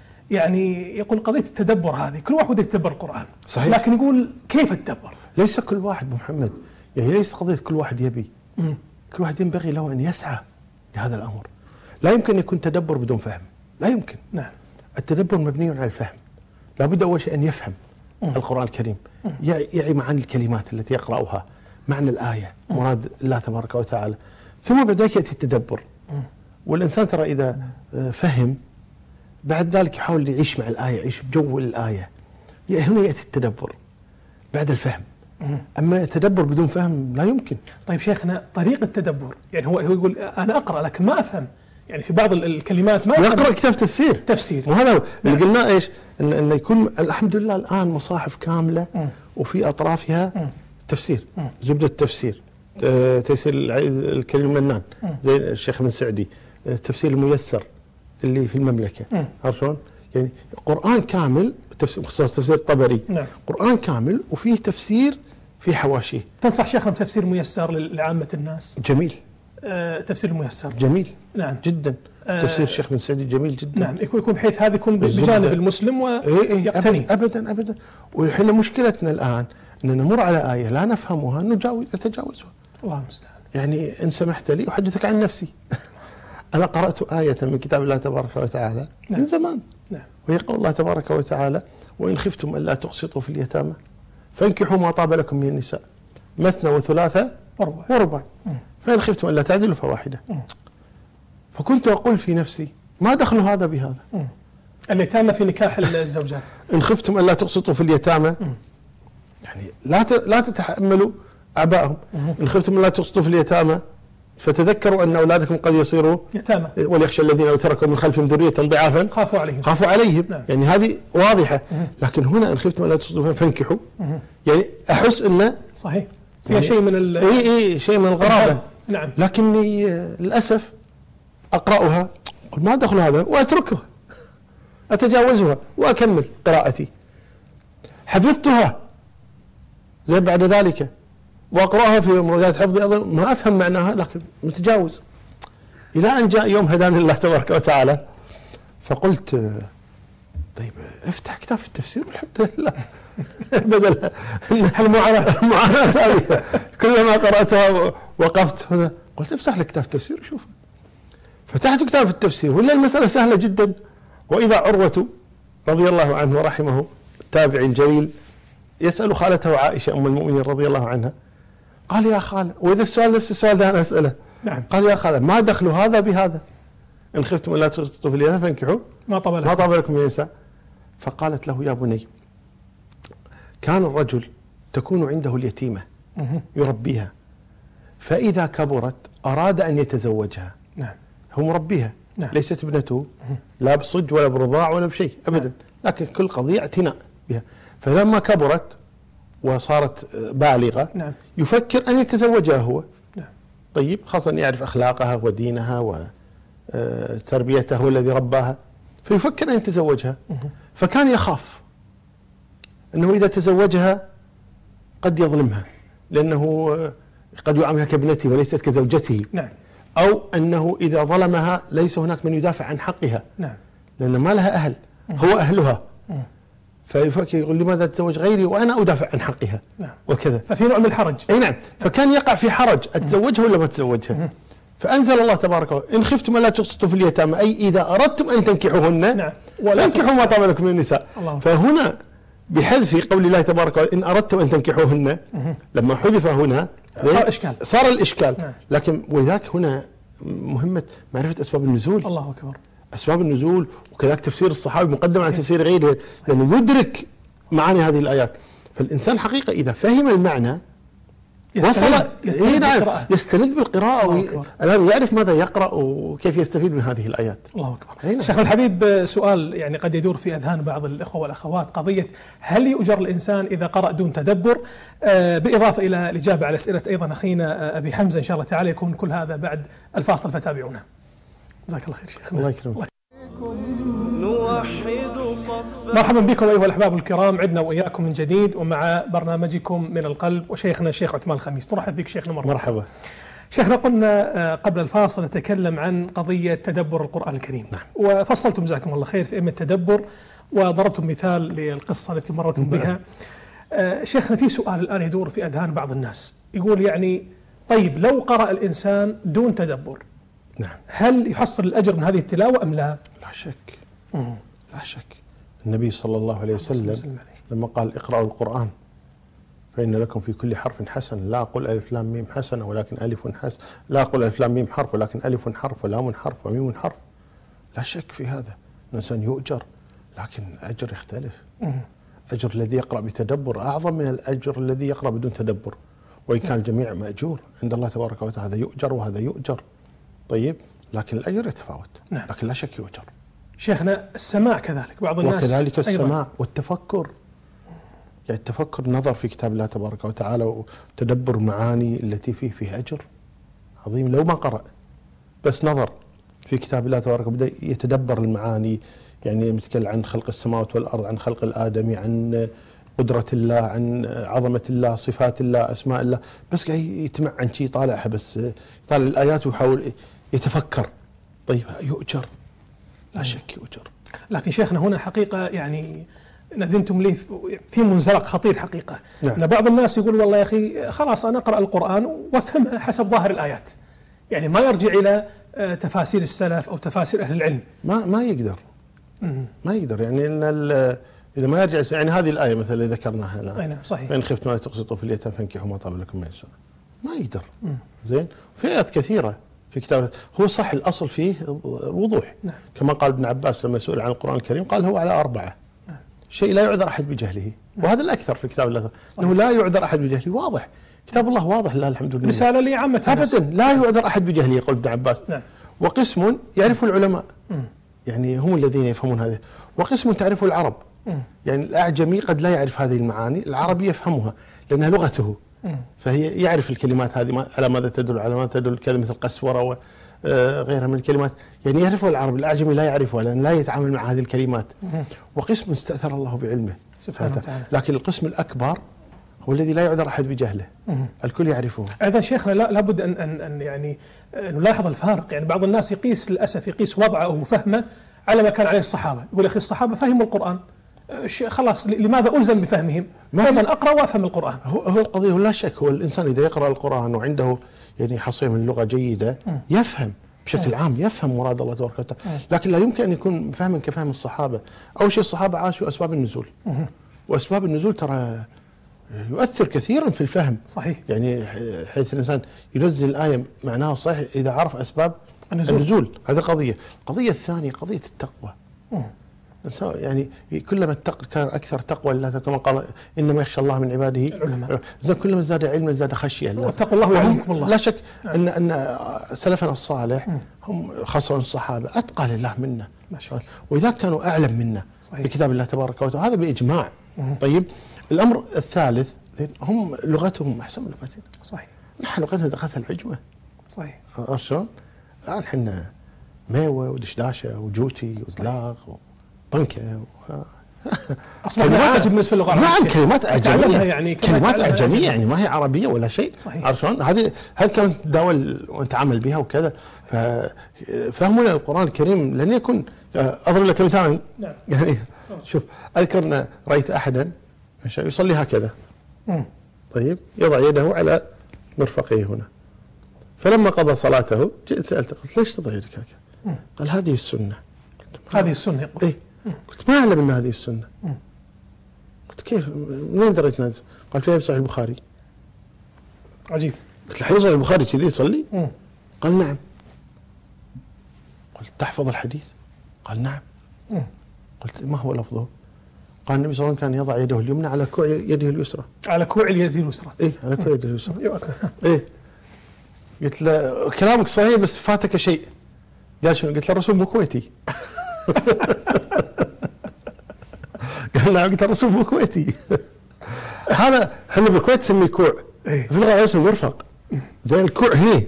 يعني يقول قضية التدبر هذه كل واحد يتدبر القرآن، صحيح، لكن يقول كيف التدبر؟ ليس كل واحد محمد، يعني ليس قضية كل واحد يبي، كل واحد ينبغي له أن يسعى لهذا الأمر. لا يمكن يكون تدبر بدون فهم، لا يمكن. نعم. التدبر مبني على الفهم. لابد أول شيء أن يفهم القرآن الكريم، يعي معاني الكلمات التي يقرأها، معنى الآية، مراد الله تبارك وتعالى، ثم بعد ذلك يأتي التدبر. والإنسان ترى إذا فهم بعد ذلك يحاول يعيش مع الآية، يعيش بجو الآية، هنا يأتي التدبر بعد الفهم. أما التدبر بدون فهم لا يمكن. طيب شيخنا، طريقة التدبر يعني هو يقول أنا أقرأ لكن ما أفهم، يعني في بعض الكلمات ما يقرأ كتاب تفسير. وهذا اللي قلناه إيش، إن يكون الحمد لله الآن مصاحف كاملة وفي أطرافها تفسير، زبدة التفسير، تيسير الكريم المنان زي الشيخ بن سعدي، التفسير الميسر اللي في المملكة، عارف شلون؟ يعني قرآن كامل، تفسير الطبري، قرآن كامل وفيه تفسير في حواشيه. تنصح شيخنا بتفسير ميسر لعامة الناس؟ جميل. تفسير الميسر جميل. نعم جدا. تفسير الشيخ بن سعدي جميل جدا. نعم، يكون بحيث هذا يكون بجانب المسلم ويقتني. أبدا. وإحنا مشكلتنا الآن أن نمر على آية لا نفهمها نتجاوزها. الله المستعان. يعني إن سمحت لي أحدثك عن نفسي. أنا قرأت آية من كتاب الله تبارك وتعالى من زمان، وهي قول الله تبارك وتعالى: وإن خفتم ألا تقسطوا في اليتامى فانكحوا ما طاب لكم من النساء مثنى وثلاثة ورباع فإن خفتم ألا تعدلوا فواحدة. فكنت أقول في نفسي ما دخل هذا بهذا. اليتامى في نكاح الزوجات. إن خفتم ألا تقسطوا في اليتامى، يعني لا تتحملوا أعبائهم. إن خفتم ألا تقسطوا في اليتامى فتذكروا أن أولادكم قد يصيروا يتامى، وليخشى الذين لو تركوا من خلفهم ذرية ضعافا خافوا عليهم. نعم. يعني هذه واضحة. لكن هنا إن خفتم ألا تقسطوا فانكحوا، يعني أحس أنه صحيح فيها شيء من شيء من الغرابة. نعم. لكني للأسف أقرأها ما دخل هذا وأتركها، أتجاوزها وأكمل قراءتي. حفظتها زي بعد ذلك وأقرأها في مراجعة حفظي أيضا ما أفهم معناها، لكن متجاوز. إلى أن جاء يوم هداني الله تبارك وتعالى، فقلت طيب افتح كتاب في التفسير والحمد لله. بدل المعاناة هذه كلما قرأتها وقفت هنا قلت افتح لك كتاب التفسير وشوف. فتحت كتاب في التفسير ولا المسألة سهلة جدا. وإذا عروة رضي الله عنه ورحمه التابعي الجليل يسأل خالته عائشة أم المؤمنين رضي الله عنها، قال يا خالة، وإذا السؤال نفس السؤال ده أنا أسأله. نعم. قال يا خالة ما دخل هذا بهذا؟ إن خفتم ألا تقسطوا في اليتامى فانكحوا ما طاب لكم من النساء. فقالت له يا بني، كان الرجل تكون عنده اليتيمة يربيها، فإذا كبرت أراد أن يتزوجها. نعم. هو مربيها. نعم. ليست ابنته لا بصج ولا برضاع ولا بشيء أبدا. لكن كل قضية اعتناء بها. فلما كبرت وصارت بالغة نعم. يفكر أن يتزوجها هو. نعم. طيب خاصة يعرف أخلاقها ودينها وتربيته الذي رباها، فيفكر أن يتزوجها. فكان يخاف أنه إذا تزوجها قد يظلمها، لأنه قد يعاملها كابنته وليست كزوجته. نعم. أو أنه إذا ظلمها ليس هناك من يدافع عن حقها. نعم. لأن ما لها أهل، هو أهلها. فيفكر يقول لماذا تتزوج غيري وأنا أدافع عن حقها. نعم. وكذا. ففي نوع من الحرج. أي نعم. فكان يقع في حرج أتزوجها ولا ما أتزوجها. فأنزل الله تبارك وتعالى إن خفتم ألا تقسطوا في اليتامى، أي إذا أردتم أن تنكحوهن. نعم. فانكحوا ما طاب لكم من النساء. فهنا بحذف قول الله تبارك وتعالى إن أردتم أن تنكحوهن، لما حذف هنا صار الإشكال. نعم. لكن ولذلك هنا مهمة معرفة أسباب النزول. الله أكبر. أسباب النزول، وكذلك تفسير الصحابي مقدم على تفسير غيره، لأنه يدرك معاني هذه الآيات. فالإنسان حقيقة إذا فهم المعنى يستلذ بالقراءة، الآن يعرف ماذا يقرأ وكيف يستفيد من هذه الآيات. الله أكبر. شيخ الحبيب، سؤال يعني قد يدور في أذهان بعض الإخوة والأخوات، قضية هل يؤجر الإنسان إذا قرأ دون تدبر؟ بالإضافة إلى الإجابة على أسئلة أيضا أخينا أبي حمزة إن شاء الله تعالى، يكون كل هذا بعد الفاصل، فتابعونا. جزاك الله خير شيخنا. الله يكرمك. مرحبا بكم أيها الأحباب الكرام، عدنا وإياكم من جديد ومع برنامجكم من القلب وشيخنا الشيخ عثمان الخميس. نرحب بك شيخنا. مرحبا. شيخنا، قلنا قبل الفاصل نتكلم عن قضية تدبر القرآن الكريم. نعم. وفصلتم جزاكم الله خير في أم التدبر وضربتم مثال للقصة التي مرتم بها. شيخنا، في سؤال الآن يدور في أذهان بعض الناس، يقول يعني طيب لو قرأ الإنسان دون تدبر، نعم، هل يحصل الأجر من هذه التلاوة أم لا؟ لا شك. لا شك. النبي صلى الله عليه وسلم لما قال اقرأوا القرآن فإن لكم في كل حرف حسن، لا أقول ألف لام ميم حسنة ولكن ألف حسن، لا أقول ألف لام ميم حرف ولكن ألف حرف ولام حرف وميم حرف. لا شك في هذا، الإنسان يؤجر، لكن الأجر يختلف. أجر الذي يقرأ بتدبر أعظم من الأجر الذي يقرأ بدون تدبر، وإن كان الجميع مأجور عند الله تبارك وتعالى، هذا يؤجر وهذا يؤجر. طيب، لكن الأجر يتفاوت. نعم. لكن لا شك يؤجر. شيخنا، السماع كذلك بعض الناس، وكذلك السماع والتفكر، يعني التفكر نظر في كتاب الله تبارك وتعالى وتدبر معاني التي فيه أجر عظيم. لو ما قرأ بس نظر في كتاب الله تبارك وبدأ يتدبر المعاني، يعني نتكلم عن خلق السماوات والأرض، عن خلق الآدمي، عن قدرة الله، عن عظمة الله، صفات الله، أسماء الله، بس قاعد يتمعن شيء طالعها، بس يطالع الآيات ويحاول يتفكر. طيب يؤجر، لا شك يؤجر. لكن شيخنا هنا حقيقة يعني نذنتم لي في منزلق خطير حقيقة. نعم. أن بعض الناس يقول والله يا أخي خلاص أنا أقرأ القرآن وأفهمها حسب ظاهر الآيات، يعني ما يرجع إلى تفاسير السلف أو تفاسير أهل العلم. ما يقدر. ما يقدر، يعني إن إذا ما يرجع، يعني هذه الآية مثلا اللي ذكرناها الآن، صحيح، فإن خفتم ألا تقسطوا في اليتامى فانكحوا ما طاب لكم من النساء، ما يقدر. زين، في آيات كثيرة في كتاب هو صح الأصل فيه الوضوح. نعم. كما قال ابن عباس لما سئل عن القرآن الكريم قال هو على 4 شيء لا يعذر أحد بجهله. وهذا الأكثر في كتاب الله أنه لا يعذر أحد بجهله. واضح كتاب الله واضح لله الحمد لله. رسالة لعامة الناس. أبدا لا يعذر أحد بجهله يقول ابن عباس. نعم. وقسم يعرف العلماء يعني هم الذين يفهمون هذا، وقسم تعرفه العرب. يعني الأعجمي قد لا يعرف هذه المعاني، العربي يفهمها لأنها لغته، فهي يعرف الكلمات هذه على ماذا تدل، على ماذا تدل، كذا مثل قسورة وغيرها من الكلمات، يعني يعرفها العرب، الأعجمي لا يعرفها لأن لا يتعامل مع هذه الكلمات. وقسم استأثر الله بعلمه سبحانه وتعالى. لكن القسم الأكبر هو الذي لا يعذر أحد بجهله، الكل يعرفه. أيضا شيخنا لابد أن يعني نلاحظ الفارق. يعني بعض الناس يقيس للأسف يقيس وضعه وفهمه على ما كان عليه الصحابة، يقول أخي الصحابة فهموا القرآن خلاص لماذا ألزم بفهمهم؟ أيضا أقرأ وأفهم القرآن. هو القضية ولا شك، هو الإنسان إذا يقرأ القرآن وعنده يعني حصيلة من اللغة جيدة يفهم بشكل عام، يفهم مراد الله تبارك وتعالى، لكن لا يمكن أن يكون فهما كفهم الصحابة. أول شيء الصحابة عاشوا أسباب النزول، وأسباب النزول ترى يؤثر كثيرا في الفهم. صحيح. يعني حيث الإنسان ينزل الآية معناها صحيح إذا عرف أسباب النزول. هذه قضية. القضية الثانية قضية التقوى. يعني كلما اتقى كان أكثر تقوى لله، كما قال إنما يخشى الله من عباده العلماء. كلما زاد علما زاد خشية الله. واتقوا الله ويعلمكم الله. لا شك أن سلفنا الصالح هم خاصة الصحابة أتقى لله منا، وإذا كانوا أعلم منا بكتاب الله تبارك وتعالى، هذا بإجماع. طيب الأمر الثالث هم لغتهم أحسن من لغتنا. صحيح. نحن لغتنا دقتها العجمة. صحيح. شلون؟ الآن احنا ميوة ودشداشة وجوتي ودلاغ وطنكة أصبحنا عاجب بالنسبة للغة العربية. نعم كلمات أعجمية، يعني كلمات أعجمية يعني ما هي عربية ولا شيء. صحيح. شلون؟ هذه كانت تداول ونتعامل بها وكذا. ففهمنا القرآن الكريم لن يكن. أضرب لك مثال. نعم. يعني شوف أذكر أن رأيت أحدا يصلي هكذا. طيب يضع يده على مرفقه هنا، فلما قضى صلاته جئت سألته قلت ليش تضع يدك هكذا؟ قال هذه السنة. هذه السنة. إيه؟ قلت ما أعلم أن هذه السنة. قلت كيف منين دريت هذا؟ قال فيها صحيح البخاري. عجيب. قلت له صحيح البخاري كذي يصلي؟ قال نعم. قلت تحفظ الحديث؟ قال نعم. قلت ما هو لفظه؟ قال النبي صلى الله عليه وسلم كان يضع يده اليمنى على كوع يده اليسرى. على كوع اليد اليسرى. إيه على كوع يده اليسرى. إيه. قلت له كلامك صحيح بس فاتك شيء. قال شنو؟ قلت له الرسول مو كويتي. قال نعم. قلت الرسول مو كويتي. هذا احنا بالكويت نسميه كوع، في اللغة العربية مرفق. زي الكوع هني.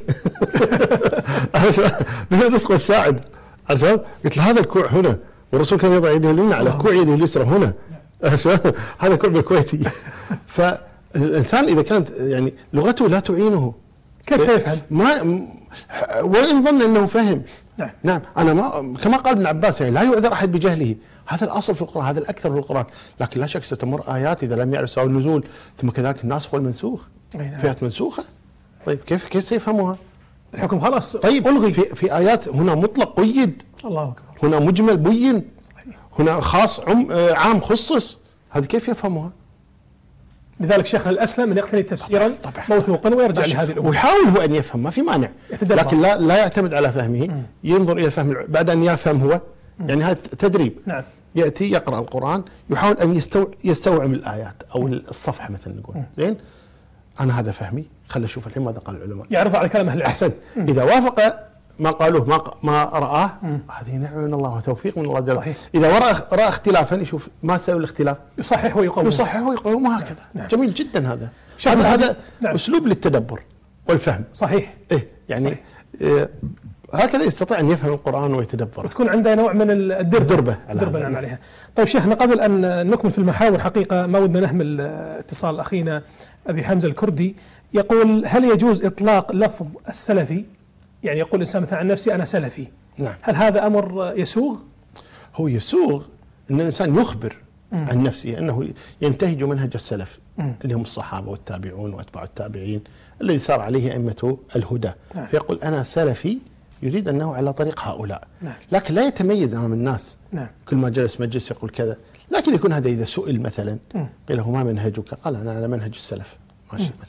مثل الرزق والساعد. عرفت؟ قلت له هذا الكوع هنا، والرسول كان يضع يده اليمنى على كوع يده اليسرى هنا. هذا كوع بالكويتي. فالإنسان إذا كانت يعني لغته لا تعينه كيف سيفهم؟ وإن ظن أنه فهم. نعم. نعم. أنا ما كما قال ابن عباس يعني لا يعذر أحد بجهله، هذا الأصل في القرآن، هذا الأكثر في القرآن. لكن لا شك ستمر آيات إذا لم يعرف سواء النزول، ثم كذلك الناسخ والمنسوخ. نعم. فئات منسوخة. طيب كيف سيفهموها؟ الحكم خلاص. طيب ألغي في آيات هنا مطلق قيد، الله أكبر، هنا مجمل بين، صحيح. هنا خاص عام خصص، هذه كيف يفهموها؟ لذلك شيخنا الأسلم من يقتني تفسيرا موثوقا ويرجع لهذه الأمور ويحاول هو أن يفهم، ما في مانع، لكن لا يعتمد على فهمه. ينظر إلى فهم بعد أن يفهم هو. يعني هذا تدريب. نعم. يأتي يقرأ القرآن يحاول أن يستوعب الآيات أو الصفحة مثلا نقول زين أنا هذا فهمي، خلي أشوف الحين ماذا قال العلماء، يعرض على كلام أهل العلم. أحسنت. إذا وافق ما قالوه ما رآه، هذه نعمة من الله وتوفيق من الله جل وعلا. إذا رأى اختلافا يشوف ما تساوي الاختلاف، يصحح ويقوم، وهكذا. نعم. جميل جدا هذا. هذا نعم. أسلوب للتدبر والفهم. صحيح. إيه يعني هكذا يستطيع أن يفهم القرآن ويتدبر، وتكون عنده نوع من الدربة نعم عليها. طيب شيخنا، قبل أن نكمل في المحاور حقيقة ما ودنا نهمل اتصال أخينا أبي حمزة الكردي، يقول هل يجوز إطلاق لفظ السلفي؟ يعني يقول الإنسان مثلا عن نفسي أنا سلفي. نعم. هل هذا أمر يسوغ؟ هو يسوغ أن الإنسان يخبر عن نفسه أنه ينتهج منهج السلف اللي هم الصحابة والتابعون وأتباع التابعين الذي سار عليه أئمة الهدى. نعم. فيقول أنا سلفي، يريد أنه على طريق هؤلاء. نعم. لكن لا يتميز أمام الناس. نعم. كل ما جلس مجلس يقول كذا، لكن يكون هذا إذا سئل مثلا قيل له ما منهجك؟ قال أنا على منهج السلف ماشي مثلا،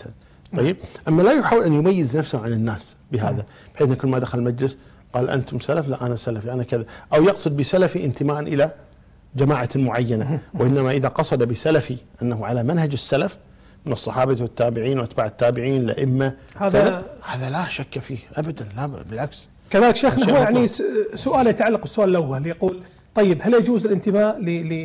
طيب، أما لا يحاول أن يميز نفسه عن الناس بهذا، بحيث كل ما دخل المجلس قال أنتم سلف، لا أنا سلفي، أنا كذا، أو يقصد بسلفي انتماء إلى جماعة معينة، وإنما إذا قصد بسلفي أنه على منهج السلف من الصحابة والتابعين وأتباع التابعين الأئمة، هذا لا شك فيه أبدا، لا بالعكس. كذلك شيخنا، هو يعني سؤال يتعلق بالسؤال الأول، يقول طيب هل يجوز الانتماء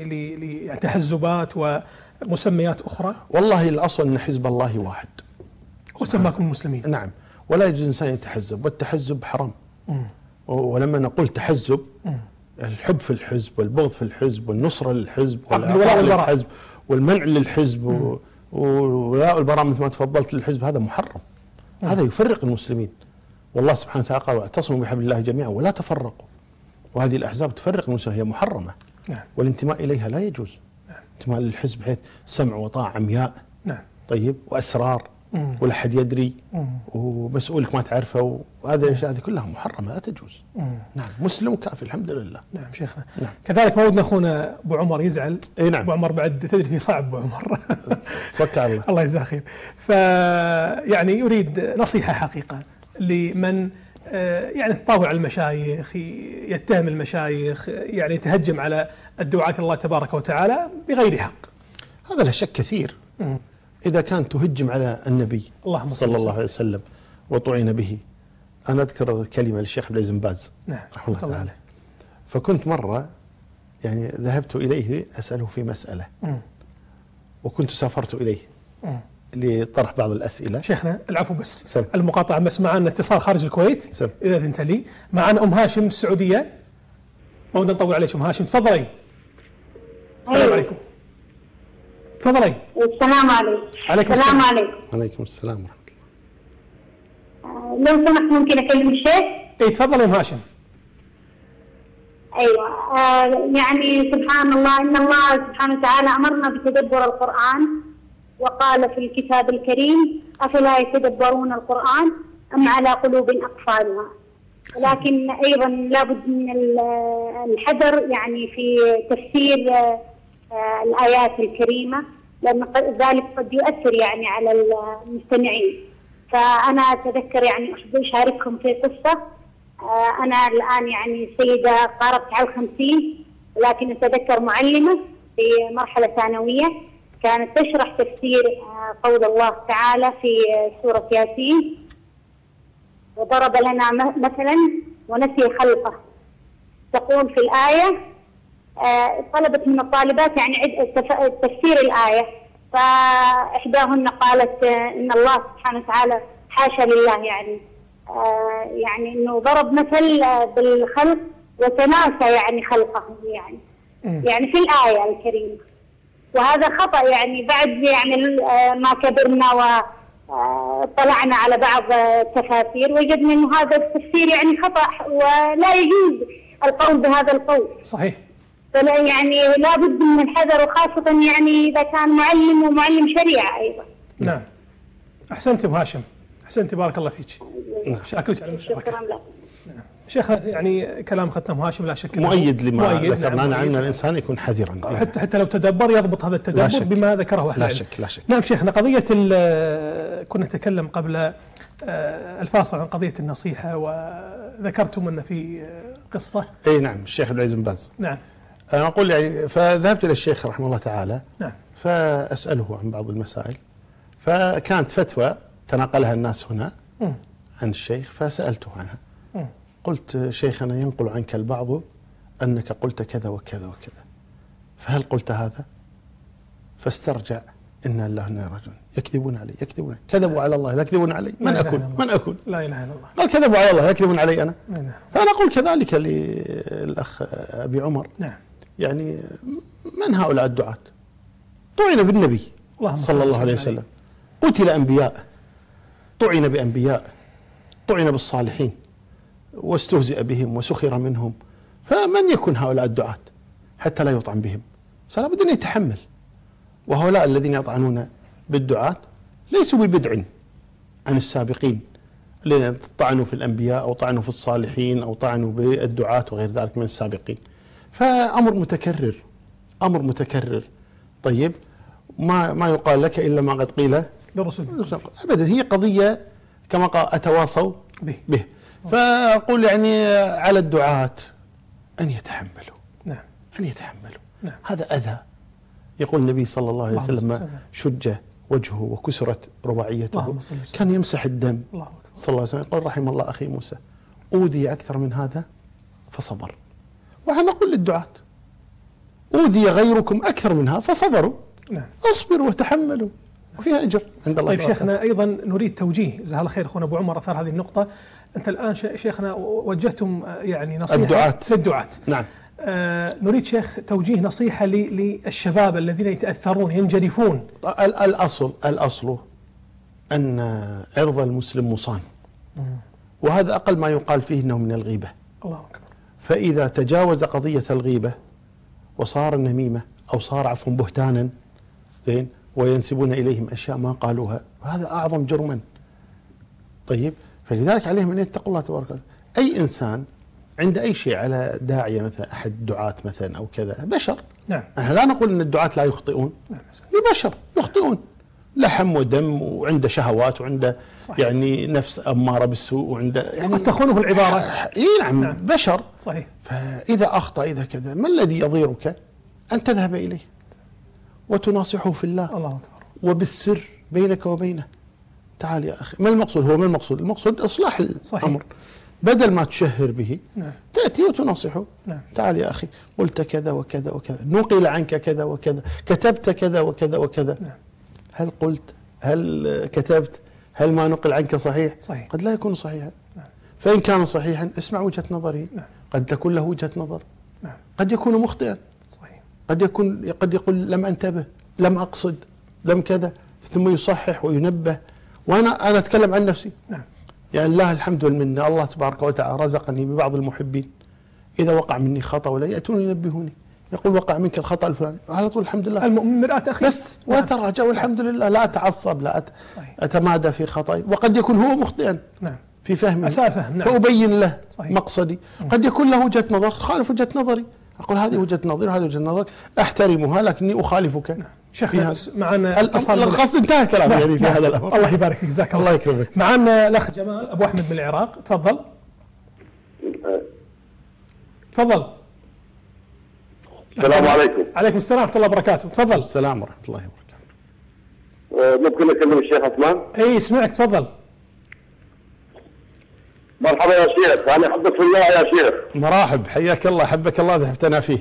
لتحزبات ومسميات أخرى؟ والله الأصل أن حزب الله واحد وسماكم المسلمين. نعم، ولا يجوز الإنسان يتحزب، والتحزب حرام. ولما نقول تحزب، الحب في الحزب والبغض في الحزب والنصرة للحزب والعطاء للحزب والمنع للحزب وولاء البراء مثل ما تفضلت للحزب، هذا محرم. هذا يفرق المسلمين، والله سبحانه وتعالى قال واعتصموا بحبل الله جميعا ولا تفرقوا، وهذه الأحزاب تفرق المسلمين، هي محرمة. والانتماء إليها لا يجوز. انتماء للحزب بحيث سمع وطاعة عمياء، طيب، وأسرار ولا حد يدري، ومسؤولك ما تعرفه، وهذه الأشياء هذه كلها محرمة لا تجوز. نعم، مسلم كافي الحمد لله. نعم شيخنا. نعم. كذلك ما ودنا أخونا أبو عمر يزعل. نعم. أبو عمر بعد تدري في صعب أبو عمر. توكل على الله. الله يجزاه خير. فيعني يريد نصيحة حقيقة لمن يعني تطاوع المشايخ، يتهم المشايخ، يعني يتهجم على الدعاة الله تبارك وتعالى بغير حق. هذا لا شك كثير. إذا كان تهجم على النبي صلى الله عليه وسلم وطعن به. أنا أذكر كلمة للشيخ عبد العزيز بن باز رحمه الله تعالى، فكنت مرة يعني ذهبت إليه أسأله في مسألة، وكنت سافرت إليه لطرح بعض الأسئلة. شيخنا العفو بس المقاطعة، بس معنا اتصال خارج الكويت إذا أذنت لي. معنا أم هاشم من السعودية، ما ودنا نطول عليك أم هاشم، تفضلي. السلام عليكم. تفضلي. السلام عليكم. عليكم السلام عليكم. عليكم السلام ورحمة الله. لو سمحت ممكن أكلم الشيخ؟ اي تفضلي أم هاشم. أيوة، يعني سبحان الله، إن الله سبحانه وتعالى أمرنا بتدبر القرآن، وقال في الكتاب الكريم أفلا يتدبرون القرآن أم على قلوب أقفالها. لكن أيضا لابد من الحذر يعني في تفسير الآيات الكريمة، لأن ذلك قد يؤثر يعني على المستمعين. فأنا أتذكر يعني أشارككم في قصة. أنا الآن يعني سيدة قاربت على 50، لكن أتذكر معلمة في مرحلة ثانوية كانت تشرح تفسير قول الله تعالى في سورة ياسين، وضرب لنا مثلا ونسي خلقه. تقول في الآية، طلبت من الطالبات يعني تفسير الآية، فإحداهن قالت إن الله سبحانه وتعالى حاشا لله يعني إنه ضرب مثل بالخلق وتناسى يعني خلقه يعني في الآية الكريمة. وهذا خطأ يعني بعد يعني ما كبرنا وطلعنا على بعض التفاسير وجدنا إنه هذا التفسير يعني خطأ، ولا يجوز القول بهذا القول. صحيح. فلا يعني لابد من الحذر، وخاصة يعني إذا كان معلم ومعلم شريعة أيضا. نعم. أحسنت أبو هاشم، أحسنت، بارك الله فيك. شاكرك على المشاركة. شيخ يعني كلام ختم هاشم لا شك مؤيد لما ذكرنا أن الإنسان يكون حذرا، حتى لو تدبر يضبط هذا التدبر بما ذكره أهل العلم. لا شك. نعم شيخنا، قضية كنا نتكلم قبل الفاصل عن قضية النصيحة، وذكرتم أن في قصة. أي نعم، الشيخ عبد العزيز بن باز. نعم. أنا أقول يعني فذهبت إلى الشيخ رحمه الله تعالى. نعم. فأسأله عن بعض المسائل، فكانت فتوى تناقلها الناس هنا عن الشيخ، فسألته عنها. قلت شيخنا ينقل عنك البعض أنك قلت كذا وكذا وكذا، فهل قلت هذا؟ فاسترجع، إنا لله وإنا إليه راجعون، يكذبون علي، كذبوا على الله لا يكذبون علي، من أكون؟ لا إله إلا الله. قال كذبوا على الله يكذبون علي أنا. فأنا أقول كذلك للأخ أبي عمر. نعم. يعني من هؤلاء الدعاة؟ طعن بالنبي صلى الله عليه وسلم، قتل أنبياء، طعن بأنبياء، طعن بالصالحين، واستهزئ بهم وسخر منهم، فمن يكون هؤلاء الدعاة حتى لا يطعن بهم؟ فلا بد أن يتحمل. وهؤلاء الذين يطعنون بالدعاة ليسوا ببدع عن السابقين الذين طعنوا في الأنبياء أو طعنوا في الصالحين أو طعنوا بالدعاة وغير ذلك من السابقين. فأمر متكرر، أمر متكرر. طيب، ما يقال لك إلا ما قد قيل أبدا، هي قضية كما قال أتواصوا به. فأقول يعني على الدعاة أن يتحملوا. نعم. أن يتحملوا. نعم. هذا أذى. يقول النبي صلى الله عليه وسلم شج وجهه وكسرت رباعيته كان يمسح الدم صلى الله عليه وسلم. يقول رحم الله أخي موسى أوذي أكثر من هذا فصبر. ونحن نقول للدعاة أوذي غيركم أكثر منها فصبروا. نعم. اصبروا وتحملوا وفيها أجر عند الله. طيب شيخنا، أيضا نريد توجيه، جزاه الله خير أخونا أبو عمر أثار هذه النقطة. أنت الآن شيخنا وجهتم يعني نصيحة للدعاة. نعم. نريد شيخ توجيه نصيحة للشباب الذين يتأثرون ينجرفون. الأصل أن عرض المسلم مصان، وهذا أقل ما يقال فيه أنه من الغيبة. الله أكبر. فإذا تجاوز قضية الغيبة وصار النميمة أو صار عفوا بهتانا وينسبون إليهم أشياء ما قالوها، هذا أعظم جرما. طيب، فلذلك عليهم أن يتقوا الله تبارك وتعالى. أي إنسان عند أي شيء على داعية مثلا أحد الدعاة مثلا أو كذا بشر. نعم. أنا لا نقول أن الدعاة لا يخطئون. نعم. بشر يخطئون، لحم ودم وعنده شهوات وعنده يعني نفس أمارة بالسوء وعنده يعني قد تخونه العبارة. نعم. بشر. صحيح. فإذا أخطأ إذا كذا، ما الذي يضيرك أن تذهب إليه وتناصحه في الله. الله أكبر. وبالسر بينك وبينه. تعال يا أخي، ما المقصود؟ هو ما المقصود؟ المقصود إصلاح الأمر. بدل ما تشهر به. نعم. تأتي وتناصحه. نعم. تعال يا أخي، قلت كذا وكذا وكذا، نقل عنك كذا وكذا، كتبت كذا وكذا وكذا. نعم. هل قلت؟ هل كتبت؟ هل ما نقل عنك صحيح؟ قد لا يكون صحيحا. نعم. فإن كان صحيحا اسمع وجهة نظره. نعم. قد تكون له وجهة نظر. نعم. قد يكون مخطئا. صحيح. قد يقول لم أنتبه، لم أقصد، لم كذا، ثم يصحح وينبه. وأنا أتكلم عن نفسي. نعم. يعني الله الحمد والمنة، الله تبارك وتعالى رزقني ببعض المحبين إذا وقع مني خطأ ولا يأتون ينبهوني، يقول وقع منك الخطأ الفلاني، على طول الحمد لله. المؤمن مرآة أخيه. بس وأتراجع والحمد لله، لا أتعصب، لا أتمادى في خطأي. وقد يكون هو مخطئا. نعم. في فهمه. فهم. نعم. فأبين له مقصدي. قد يكون له وجهة نظر خالف وجهة نظري، أقول هذه وجهة نظري وهذه وجهة نظر، أحترمها لكني أخالفك. نعم. شيخنا معنا الخاص انتهى كلام. نعم. يعني في هذا الأمر. الله يبارك فيك، جزاك الله. الله يكرمك. معنا الأخ جمال أبو أحمد من العراق، تفضل. تفضل. السلام عليكم. عليكم السلام ورحمة الله وبركاته، تفضل. السلام ورحمة الله وبركاته. ممكن أكلم الشيخ عثمان؟ أي سمعك، تفضل. مرحبا يا شيخ، أنا أحبك في الله يا شيخ. مرحب، حياك الله، حبك الله ذهبتنا فيه.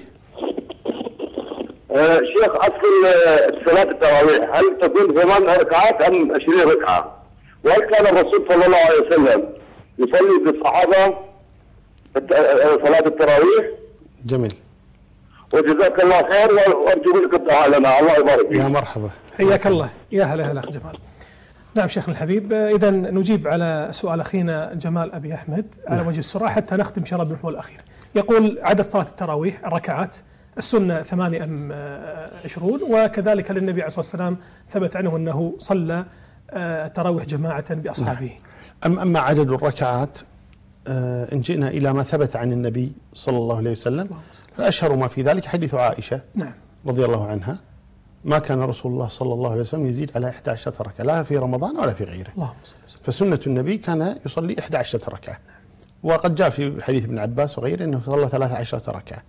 شيخ، أصل صلاة التراويح هل تكون 8 ركعات أم 20 ركعة؟ وهل كان الرسول صلى الله عليه وسلم يصلي بالصحابة صلاة التراويح؟ جميل. وجزاك الله خير، وأرجو منك الدعاء لنا، الله يبارك فيك. يا مرحبا. حياك الله، يا هلا أخ جمال. نعم شيخنا الحبيب، إذا نجيب على سؤال أخينا جمال أبي أحمد على وجه السرعة حتى نختم إن شاء الله بالمحور الأخير. يقول عدد صلاة التراويح الركعات، السنة 8 أم 20، وكذلك للنبي عليه الصلاة والسلام ثبت عنه أنه صلى التراويح جماعة بأصحابه. أما عدد الركعات، إن جئنا إلى ما ثبت عن النبي صلى الله عليه وسلم فأشهر ما في ذلك حديث عائشة. نعم. رضي الله عنها، ما كان رسول الله صلى الله عليه وسلم يزيد على 11 ركعة لا في رمضان ولا في غيره. اللهم صل وسلم. فسنة النبي كان يصلي 11 ركعة. وقد جاء في حديث ابن عباس وغيره أنه صلى 13 ركعة.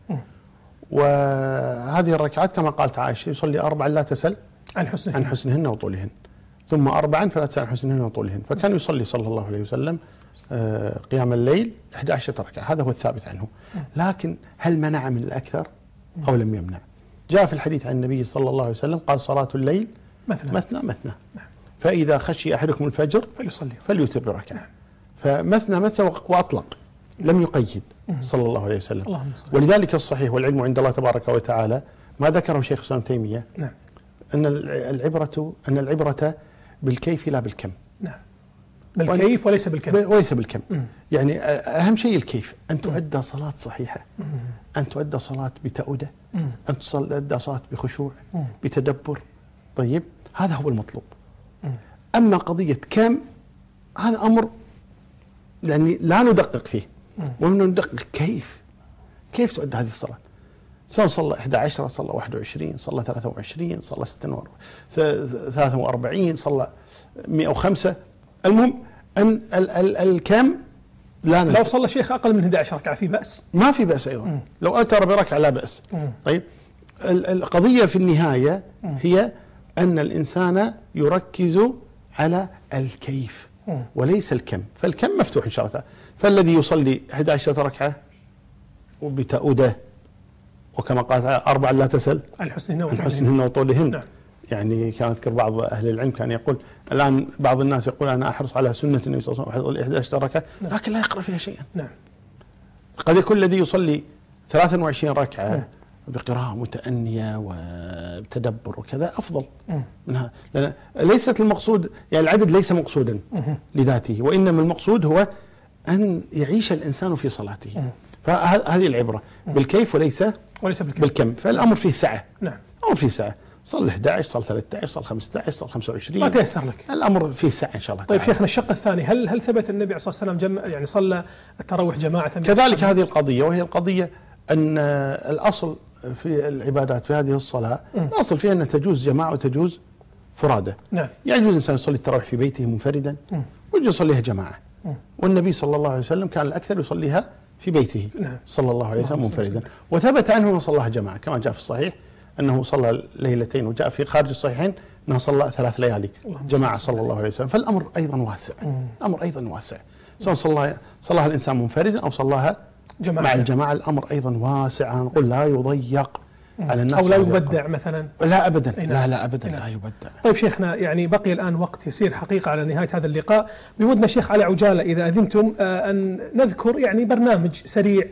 وهذه الركعات كما قالت عائشة يصلي 4 لا تسل عن حسنهن وطولهن، ثم 4 فلا تسل عن حسنهن وطولهن. فكان يصلي صلى الله عليه وسلم قيام الليل 11 ركعة، هذا هو الثابت عنه. لكن هل منع من الأكثر أو لم يمنع؟ جاء في الحديث عن النبي صلى الله عليه وسلم قال صلاة الليل مثنى. فإذا خشي أحدكم الفجر فليوتر بركعة. فمثنى وأطلق، لم يقيد صلى الله عليه وسلم. ولذلك الصحيح والعلم عند الله تبارك وتعالى ما ذكره شيخ الإسلام ابن تيمية، أن العبرة بالكيف لا بالكم. نعم. بالكيف وليس بالكم. يعني أهم شيء الكيف، أن تؤدى صلاة صحيحة، أن تؤدى صلاة بتأودة، أن تؤدى صلاة بخشوع بتدبر. طيب، هذا هو المطلوب. أما قضية كم، هذا أمر يعني لا ندقق فيه، ومن ندقق كيف تؤدى هذه الصلاة. سواء صلى 11 صلى 21 صلى 23 صلى 43 صلى 105. المهم أن الكم لا لو صلى شيخ أقل من 11 ركعة في بأس؟ ما في بأس أيضا. لو أوتر بركعة لا بأس. طيب القضية في النهاية هي أن الإنسان يركز على الكيف وليس الكم، فالكم مفتوح إن شاء الله تعالى. فالذي يصلي 11 ركعة وبتأوده، وكما قال 4 لا تسل عن حسنهن وطولهن. نعم. يعني كان أذكر بعض أهل العلم كان يقول الآن بعض الناس يقول أنا أحرص على سنة النبي صلى الله عليه وسلم 11 ركعة، لكن لا يقرأ فيها شيئا. نعم. قد يكون الذي يصلي 23 ركعة بقراءة متأنية وتدبر وكذا أفضل منها، لأن ليست المقصود يعني العدد ليس مقصودا لذاته، وإنما المقصود هو أن يعيش الإنسان في صلاته. فهذه العبرة بالكيف وليس بالكم. فالأمر فيه سعة. نعم. الأمر فيه سعة. صل 11 صل 13 صل 15 صل 25 ما تيسر لك، الأمر فيه سعة إن شاء الله. طيب شيخنا الشق الثاني، هل ثبت النبي صلى الله عليه وسلم يعني صلى التراويح جماعة؟ كذلك هذه القضية، وهي القضية أن الأصل في العبادات في هذه الصلاة الأصل فيها أن تجوز جماعة وتجوز فرادة. نعم. يجوز الإنسان يصلي التراويح في بيته منفردا ويجوز يصليها جماعة. والنبي صلى الله عليه وسلم كان الأكثر يصليها في بيته. نعم. صلى الله عليه وسلم منفردا، وثبت عنه أنه صلاها جماعة كما جاء في الصحيح أنه صلى ليلتين، وجاء في خارج الصحيحين أنه صلى 3 ليالي جماعة صلى الله عليه وسلم. فالأمر أيضا واسع. الأمر أيضا واسع، سواء صلاها الإنسان منفردا أو صلاها مع الجماعة، الأمر أيضا واسع. نقول لا يضيق على الناس أو لا يبدع مثلا. لا أبدا. لا أبدا. لا يبدع. طيب شيخنا، يعني بقي الآن وقت يسير حقيقة على نهاية هذا اللقاء. بودنا شيخ على عجالة إذا أذنتم أن نذكر يعني برنامج سريع،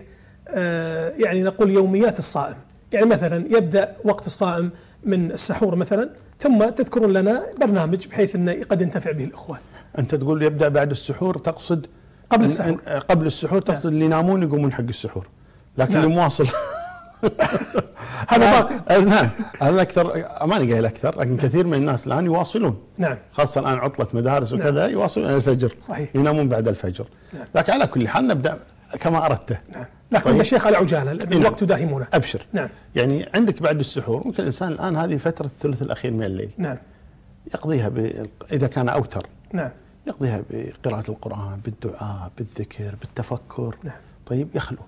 يعني نقول يوميات الصائم. يعني مثلا يبدأ وقت الصائم من السحور مثلا، ثم تذكرون لنا برنامج بحيث أنه قد ينتفع به الأخوة. أنت تقول يبدأ بعد السحور، تقصد قبل السحور؟ قبل السحور تقصد اللي ينامون يقومون حق السحور، لكن اللي مواصل هذا باقي. نعم. أنا أكثر ماني قايل أكثر، لكن كثير من الناس الآن يواصلون. نعم. خاصة الآن عطلة مدارس وكذا. نعم. يواصلون إلى الفجر. صحيح. ينامون بعد الفجر. نعم. لكن على كل حال نبدأ كما أردته. نعم. لكن طيب. الشيخ على عجالة الوقت يداهمونه. أبشر. نعم. يعني عندك بعد السحور ممكن الإنسان الآن هذه فترة الثلث الأخير من الليل. نعم. يقضيها إذا كان أوتر. نعم. يقضيها بقراءة القرآن، بالدعاء، بالذكر، بالتفكر. نعم. طيب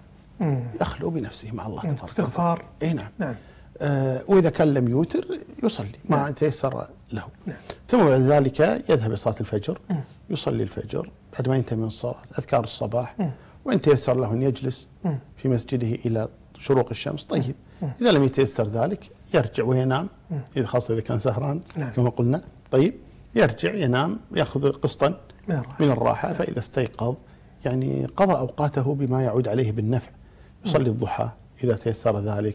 يخلو بنفسه مع الله تبارك. استغفار. اي نعم. نعم. وإذا كان لم يوتر يصلي ما تيسر له. نعم. ثم بعد ذلك يذهب لصلاة الفجر، يصلي الفجر، بعد ما ينتهي من الصلاة أذكار الصباح، وإن تيسر له أن يجلس في مسجده إلى شروق الشمس. طيب إذا لم يتيسر ذلك يرجع وينام، إذا خاصة إذا كان سهران. نعم. كما قلنا. طيب يرجع ينام، يأخذ قسطا من الراحة. فإذا استيقظ يعني قضى أوقاته بما يعود عليه بالنفع. يصلي الضحى إذا تيسر ذلك،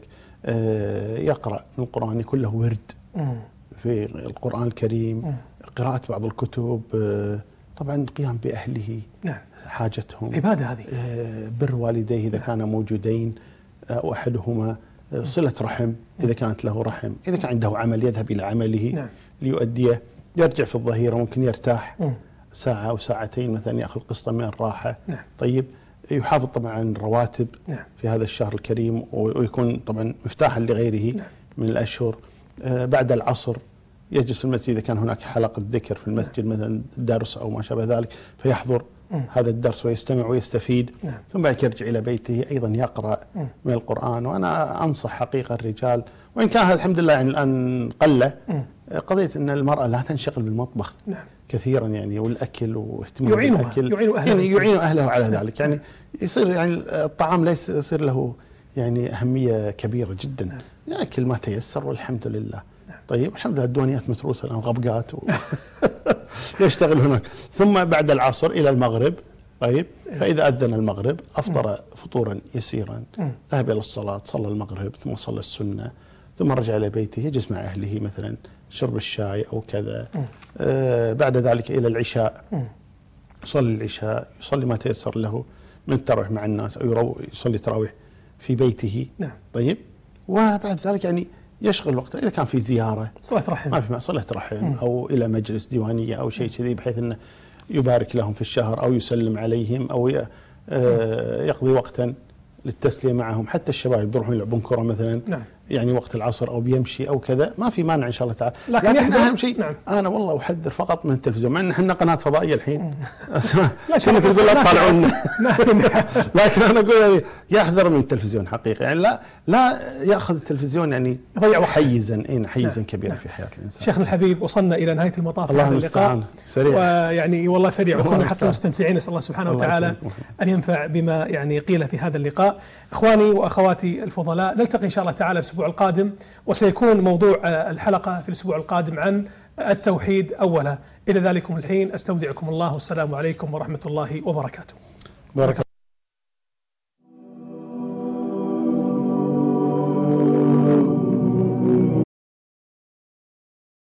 يقرأ من القرآن، يكون له ورد في القرآن الكريم، قراءة بعض الكتب، طبعا قيام بأهله. نعم. حاجتهم، عبادة هذه، بر والديه إذا كان موجودين أو أحدهما، صلة رحم إذا كانت له رحم، إذا كان عنده عمل يذهب إلى عمله. نعم. ليؤديه، يرجع في الظهيرة ممكن يرتاح ساعة أو ساعتين مثلا، يأخذ قسطا من الراحة. نعم. طيب يحافظ طبعا على الرواتب. نعم. في هذا الشهر الكريم، ويكون طبعا مفتاحا لغيره. نعم. من الأشهر. بعد العصر يجلس في المسجد إذا كان هناك حلقة ذكر في المسجد. نعم. مثلا درس أو ما شابه ذلك، فيحضر هذا الدرس ويستمع ويستفيد. نعم. ثم بعد يرجع إلى بيته أيضا يقرأ من القرآن. وأنا أنصح حقيقة الرجال، وإن كان هذا الحمد لله يعني الآن قلة، قضية أن المرأة لا تنشغل بالمطبخ. نعم. كثيرا يعني، والأكل واهتمام بالأكل، يعين أهله على ذلك. يعني يصير يعني الطعام ليس يصير له يعني أهمية كبيرة جدا. نعم. يأكل ما تيسر والحمد لله. نعم. طيب الحمد لله الديوانيات متروسة الآن، غبقات يشتغل هناك. ثم بعد العصر إلى المغرب. طيب فإذا أذن المغرب أفطر فطورا يسيرا، ذهب إلى الصلاة، صلى المغرب ثم صلى السنة، ثم رجع إلى بيته، يجلس مع أهله مثلا شرب الشاي أو كذا. بعد ذلك إلى العشاء، يصلي العشاء، يصلي ما تيسر له من التراويح مع الناس، أو يصلي تراويح في بيته. نعم. طيب وبعد ذلك يعني يشغل وقته إذا كان في زيارة، صلة رحم، ما في صلة رحم، أو إلى مجلس ديوانية أو شيء كذي، بحيث أنه يبارك لهم في الشهر أو يسلم عليهم أو يقضي وقتا للتسلية معهم، حتى الشباب بيروحون يلعبون كرة مثلا نعم. يعني وقت العصر أو بيمشي أو كذا، ما في مانع إن شاء الله تعالى. لكن أهم شيء نعم. أنا والله أحذر فقط من التلفزيون، مع أن احنا قناة فضائية الحين لا شنو تقول لا تطالعونا لكن أنا أقول يعني يحذر من التلفزيون حقيقة، يعني لا يأخذ التلفزيون يعني يضيع حيزا كبيرا في حياة الإنسان. شيخنا الحبيب وصلنا إلى نهاية المطاف الله هذا المستعان. سريع ويعني والله سريع، وكنا حتى المستمتعين نسأل الله سبحانه الله وتعالى يسلمك. أن ينفع بما يعني قيل في هذا اللقاء. إخواني وأخواتي الفضلاء، نلتقي إن شاء الله تعالى الأسبوع القادم، وسيكون موضوع الحلقة في الأسبوع القادم عن التوحيد أولا. إلى ذلكم الحين أستودعكم الله، والسلام عليكم ورحمة الله وبركاته. بارك